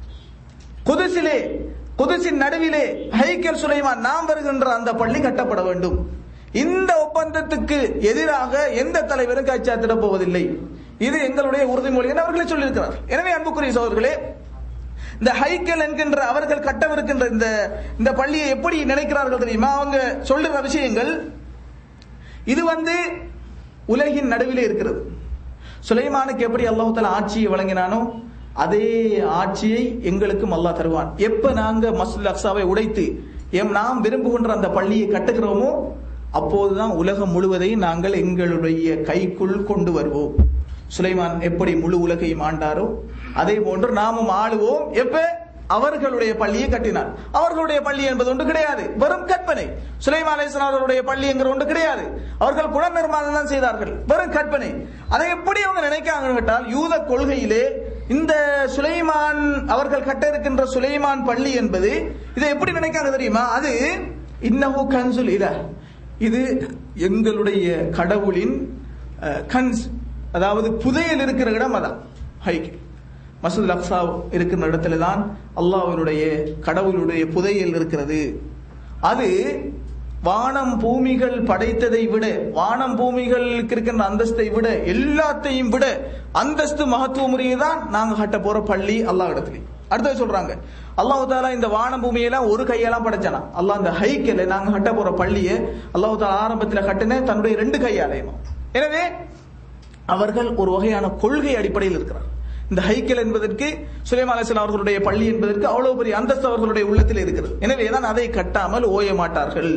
குதுஸின் நடுவிலே ஹைக்கல் சுலைமான் நாம் வருகின்ற அந்த பள்ளி கட்டப்பட வேண்டும். இந்த ஒப்பந்தத்துக்கு எதிராக எந்த தலைவரும் கைச்சாத்திட போவதில்லை. இது எங்களுடைய உறுதிமொழி என்று அவர்களே சொல்லியிருக்கிறார். எனவே அன்புக்குரிய சகோதரர்களே, இந்த ஹைக்கல் என்கின்ற அவர்கள் கட்டவிருக்கின்ற இந்த பள்ளியை எப்படி நினைக்கிறார்கள் தெரியுமா? அவங்க சொல்லுற விஷயங்கள், இது உலகின் நடுவிலே இருக்கிறது. சுலைமானுக்கு எப்படி அல்லாஹ் தஆலா ஆட்சியை வழங்கினானோ அதே ஆட்சியை எங்களுக்கும் அல்லாஹ் தருவான். எப்ப நாங்க மஸ்ஜிதுல் அக்ஸாவை உடைத்து நாம் விரும்புகின்ற அந்த பள்ளியை கட்டுகிறோமோ அப்போதுதான் உலகம் முழுவதையும் நாங்கள் எங்களுடைய கைக்குள் கொண்டு வருவோம். சுலைமான் எப்படி முழு உலகையும் ஆண்டாரோ அதே போன்று நாமும் ஆளுவோம். எப்ப அவர்களுடைய பள்ளியை கட்டினார். அவர்களுடைய பள்ளி என்பது ஒன்று கிடையாது, வெறும் கற்பனை. சுலைமான் அலைஹிஸ்ஸலாம் அவர்களுடைய பள்ளி என்கிற ஒன்று கிடையாது. அவர்கள் புனர் நிர்மாணம் தான் செய்தார்கள், வெறும் கற்பனை. அதை எப்படி அவங்க நினைக்காங்க கேட்டால், யூத கொள்கையிலே இந்த சுலைமான் அவர்கள் கட்ட இருக்கின்ற சுலைமான் பள்ளி என்பது இதை எப்படி நினைக்காங்க தெரியுமா? அது இன்னஹு கன்சுல் இலஹ், இது எங்களுடைய கடவுளின் கன்ஸ், அதாவது புதையல் இருக்கிற இடம். அதான் ஹைக்கல் மஸ்ஜிதுல் அக்ஸா இருக்கிற இடத்துல தான் அல்லாஹ்வுடைய கடவுளுடைய புதையல் இருக்கிறது. அது வானம் பூமிகள் படைத்ததை விட, வானம் பூமிகளுக்கு இருக்கின்ற அந்தஸ்தை விட, எல்லாத்தையும் விட அந்தஸ்து மகத்துவமுறையை தான் நாங்க கட்ட போற பள்ளி அல்லாஹ் இடத்துல. அடுத்தது சொல்றாங்க, அல்லாஹ் தஆலா இந்த வானம் பூமியெல்லாம் ஒரு கையாலாம் படைச்சானா. அல்லாஹ் இந்த ஹைக்கலை நாங்க கட்ட போற பள்ளியை அல்லாஹ் தஆலா ஆரம்பத்தில் கட்டின தன்னுடைய 2 கையாலையும். எனவே அவர்கள் ஒரு வகையான கொள்கை அடிப்படையில் இருக்கிறார். இந்த ஹைக்கல் என்பதற்கு, சுலைமான் அலைஹிஸ்ஸலாம் அவர்களுடைய பள்ளி என்பதற்கு அவ்வளவு பெரிய அந்தஸ்து அவர்களுடைய உள்ளத்தில் இருக்கிறது. எனவேதான் அதை கட்டாமல் ஓய மாட்டார்கள்.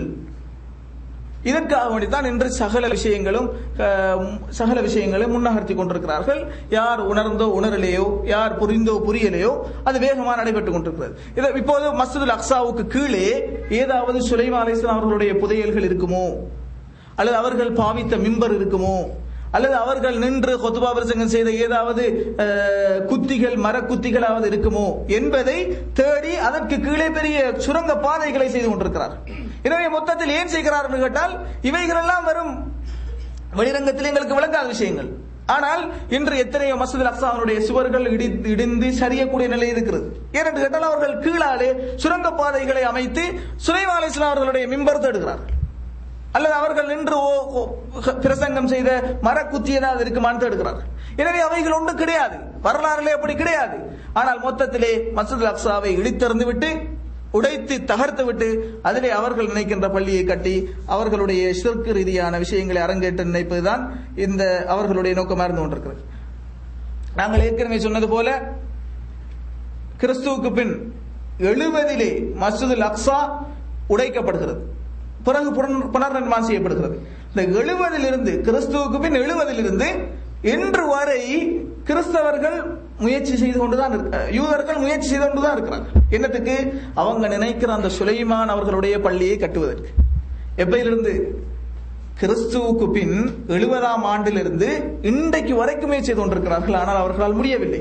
இதற்காக வேண்டித்தான் இன்று சகல விஷயங்களும் முன்னகர்த்தி கொண்டிருக்கிறார்கள். யார் உணர்ந்தோ உணரலையோ, யார் புரிந்தோ புரியலையோ, அது வேகமாக நடைபெற்றுக் கொண்டிருக்கிறது. இப்போது மஸ்ஜிதுல் அக்ஸாவுக்கு கீழே ஏதாவது சுலைமான் அலைஹிஸ்ஸலாம் அவர்களுடைய புதையல்கள் இருக்குமோ, அல்லது அவர்கள் பாவித்த மிம்பர் இருக்குமோ, அல்லது அவர்கள் நின்று குத்பா பிரசங்கம் செய்த ஏதாவது குத்திகள், மரக்குத்திகளாவது இருக்குமோ என்பதை தேடி அதற்கு கீழே பெரிய சுரங்க பாதைகளை செய்து கொண்டிருக்கிறார். எனவே மொத்தத்தில் ஏன் செய்கிறார்கள் கேட்டால், இவைகளெல்லாம் வரும் வெளிரங்கத்தில் எங்களுக்கு விளங்காத விஷயங்கள். ஆனால் இன்று எத்தனையோ மஸ்ஜிதுல் அக்ஸாவுடைய சுவர்கள் இடிந்து சரியக்கூடிய நிலை இருக்கிறது. ஏனென்று கேட்டால் அவர்கள் கீழாலே சுரங்க பாதைகளை அமைத்து சுலைமான் அலைஹிஸ்ஸலாம் அவர்களுடைய மிம்பர் தேடுகிறார்கள். அல்லது அவர்கள் நின்று பிரசங்கம் செய்த மரக்குத்தி ஏதாவது இருக்குமான்னு தேடுகிறார்கள். எனவே அவைகள் ஒன்று கிடையாது, வரலாறுலே அப்படி கிடையாது. ஆனால் மொத்தத்திலே மஸ்ஜிதுல் அக்ஸாவை இடித்தறிந்து விட்டு, உடைத்து தகர்த்து விட்டு, அதிலே அவர்கள் நினைக்கின்ற பள்ளியை கட்டி அவர்களுடைய ஷிர்க் ரீதியான விஷயங்களை அரங்கேற்று நினைப்பதுதான் இந்த அவர்களுடைய நோக்கமாக இருந்து கொண்டிருக்கிறது. நாங்கள் ஏற்கனவே சொன்னது போல, கிறிஸ்துவுக்கு பின் 70 மஸ்ஜிதுல் அக்ஸா உடைக்கப்படுகிறது, பிறகு புனர்நிர்மாணம் செய்யப்படுகிறது. இந்த 70 கிறிஸ்துவுக்கு பின் 70 இன்று வரை கிறிஸ்தவர்கள் முயற்சி செய்து கொண்டுதான், யூதர்கள் முயற்சி செய்து கொண்டுதான் இருக்கிறாங்க. என்னத்துக்கு? அவங்க நினைக்கிற அந்த சுலைமான் அவர்களுடைய பள்ளியை கட்டுவதற்கு. எப்பையிலிருந்து? கிறிஸ்துவுக்கு பின் 70ஆம் ஆண்டிலிருந்து இன்றைக்கு வரைக்கும் முயற்சி செய்து கொண்டிருக்கிறார்கள். ஆனால் அவர்களால் முடியவில்லை.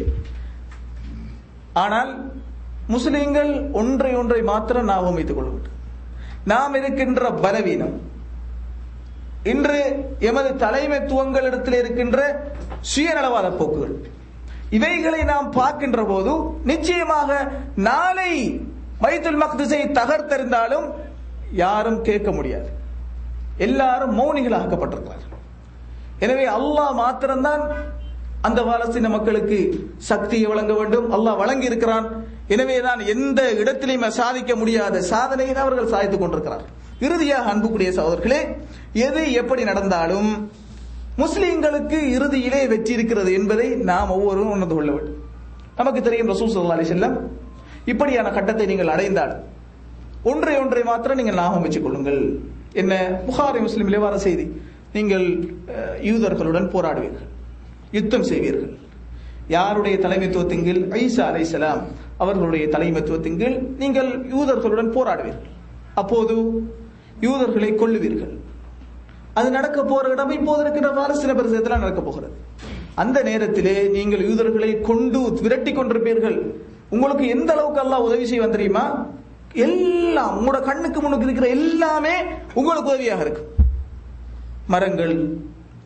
ஆனால் முஸ்லிம்கள் ஒன்றை மாத்திரம் ஞாபகம் வைத்துக் கொள்ள வேண்டும். நாம் இருக்கின்ற பலவீனம், இன்று எமது தலைமைத்துவங்களிடத்தில் இருக்கின்ற சுயநலவாத போக்குகள், இவைகளை நாம் பார்க்கின்ற போது நிச்சயமாக நாளை பைத்துல் மக்திஸை தகர்த்தெறிந்தாலும் யாரும் கேட்க முடியாது. எல்லாரும் மௌனிகளாக்கப்பட்டிருக்கிறார்கள். எனவே அல்லாஹ் மாத்திரம்தான் அந்த பாலஸ்தீன மக்களுக்கு சக்தியை வழங்க வேண்டும். அல்லாஹ் வழங்கி இருக்கிறான். எனவேதான் எந்த இடத்திலையும் சாதிக்க முடியாத சாதனையை அவர்கள் சாதித்துக் கொண்டிருக்கிறார். இறுதியாக அன்புக்குரிய சகோதரர்களே, எது எப்படி நடந்தாலும் முஸ்லிம்களுக்கு இறுதியிலே வெற்றி இருக்கிறது என்பதை நாம் ஒவ்வொருவரும் உணர்ந்து கொள்ள வேண்டும். நமக்கு தெரியும், ரசூல் ஸல்லல்லாஹு அலைஹி வஸல்லம் இப்படியான கட்டத்தை நீங்கள் அடைந்தால் ஒன்றை மாத்திரம் நீங்கள் ஞாபகம் வச்சுக் கொள்ளுங்கள். என்ன? புகாரி முஸ்லிமிலே வர செய்தி, நீங்கள் யூதர்களுடன் போராடுவீர்கள், யுத்தம் செய்வீர்கள். யாருடைய தலைமைத்துவத்தின் கீழ்? ஈசா அலைஹிஸ்ஸலாம் அவர்களுடைய தலைமைத்துவத்தின் கீழ் நீங்கள் யூதர்களுடன் போராடுவீர்கள். அப்போது யூதர்களை கொல்லுவீர்கள். அது நடக்க போற இடம் இப்போது இருக்கிற பாலஸ்தீன பிரதேசத்தில் நடக்க போகிறது. அந்த நேரத்திலே நீங்கள் யூதர்களை கொண்டு விரட்டி கொண்டிருப்பீர்கள். உங்களுக்கு எந்த அளவுக்கு அல்லாஹ் உதவி செய்வான் தெரியுமா? எல்லாம் உங்களோட கண்ணுக்கு முன்னுக்கு இருக்கிற எல்லாமே உங்களுக்கு உதவியாக இருக்கும். மரங்கள்,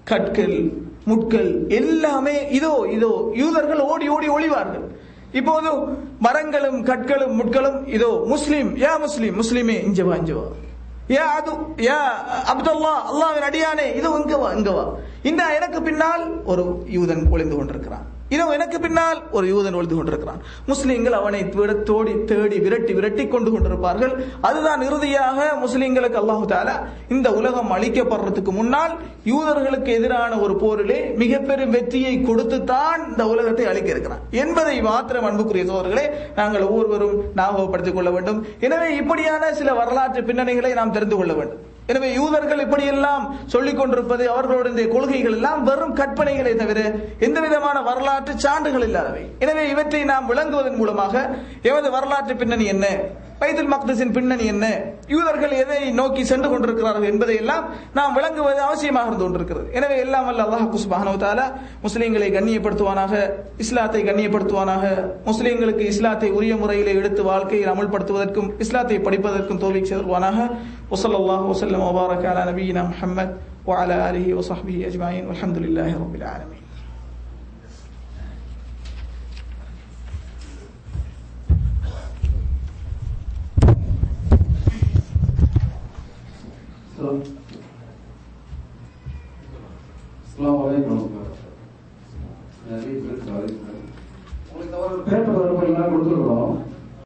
கற்கள், முட்கள் எல்லாமே இதோ இதோ யூதர்கள் ஓடி ஓடி ஒளிவார்கள். இப்போது மரங்களும் கற்களும் முட்களும் இதோ முஸ்லிம், யா முஸ்லிம், முஸ்லிமே இஞ்சவா இஞ்சவா, யா அது யா அப்துல்லா, அல்லாஹ்வின் அடியானே இதோ இங்கவா இங்கவா. இந்த எனக்கு பின்னால் ஒரு யூதன் ஒளிந்து கொண்டிருக்கிறான், இதோ எனக்கு பின்னால் ஒரு யூதன் ஒளிந்து கொண்டிருக்கிறான். முஸ்லிம்கள் அவனை தேடி தேடி விரட்டி விரட்டி கொண்டு கொண்டிருப்பார்கள். அதுதான் இறுதியாக முஸ்லிம்களுக்கு அல்லாஹ் தஆலா இந்த உலகம் அழிக்கப்படுறதுக்கு முன்னால் யூதர்களுக்கு எதிரான ஒரு போரிலே மிகப்பெரும் வெற்றியை கொடுத்துத்தான் இந்த உலகத்தை அழிக்க இருக்கிறான் என்பதை மாத்திரம் அன்புக்குரிய சோதர்களே நாங்கள் ஒவ்வொருவரும் ஞாபகப்படுத்திக் கொள்ள வேண்டும். எனவே இப்படியான சில வரலாற்று பின்னணிகளை நாம் தெரிந்து கொள்ள வேண்டும். எனவே யூதர்கள் இப்படியெல்லாம் சொல்லிக் கொண்டிருப்பது, அவர்களுடைய கொள்கைகள் எல்லாம் வெறும் கற்பனைகளை தவிர எந்த விதமான வரலாற்று சான்றுகள் இல்லாதவை. எனவே இவற்றை நாம் விளங்குவதன் மூலமாக எமது வரலாற்று பின்னணி என்ன, பைத்துல் மக்திஸின் பின்னணி என்ன, யூதர்கள் எதை நோக்கி சென்று கொண்டிருக்கிறார்கள் என்பதை எல்லாம் நாம் விளங்குவது அவசியமாக இருந்து கொண்டிருக்கிறது. எனவே எல்லாம் வல்ல அல்லாஹ் சுப்ஹானஹு வ தஆலா முஸ்லிம்களை கண்ணியப்படுத்துவானாக, இஸ்லாத்தை கண்ணியப்படுத்துவானாக, முஸ்லிம்களுக்கு இஸ்லாத்தை உரிய முறையிலே எடுத்து வாழ்க்கையில் அமல்படுத்துவதற்கும் இஸ்லாத்தை படிப்பதற்கும் தௌஃபீக் செய்வானாக. வஸல்லல்லாஹு வஸல்லம் வ பாரக அலா நபியினா முஹம்மத் வ அலா ஆலிஹி வ ஸஹ்பிஹி அஜ்மஈன் வல்ஹம்துலில்லாஹி ரப்பில் ஆலமீன். உங்களுக்கு அவர் பேப்பர் கொடுத்துருக்கோம்.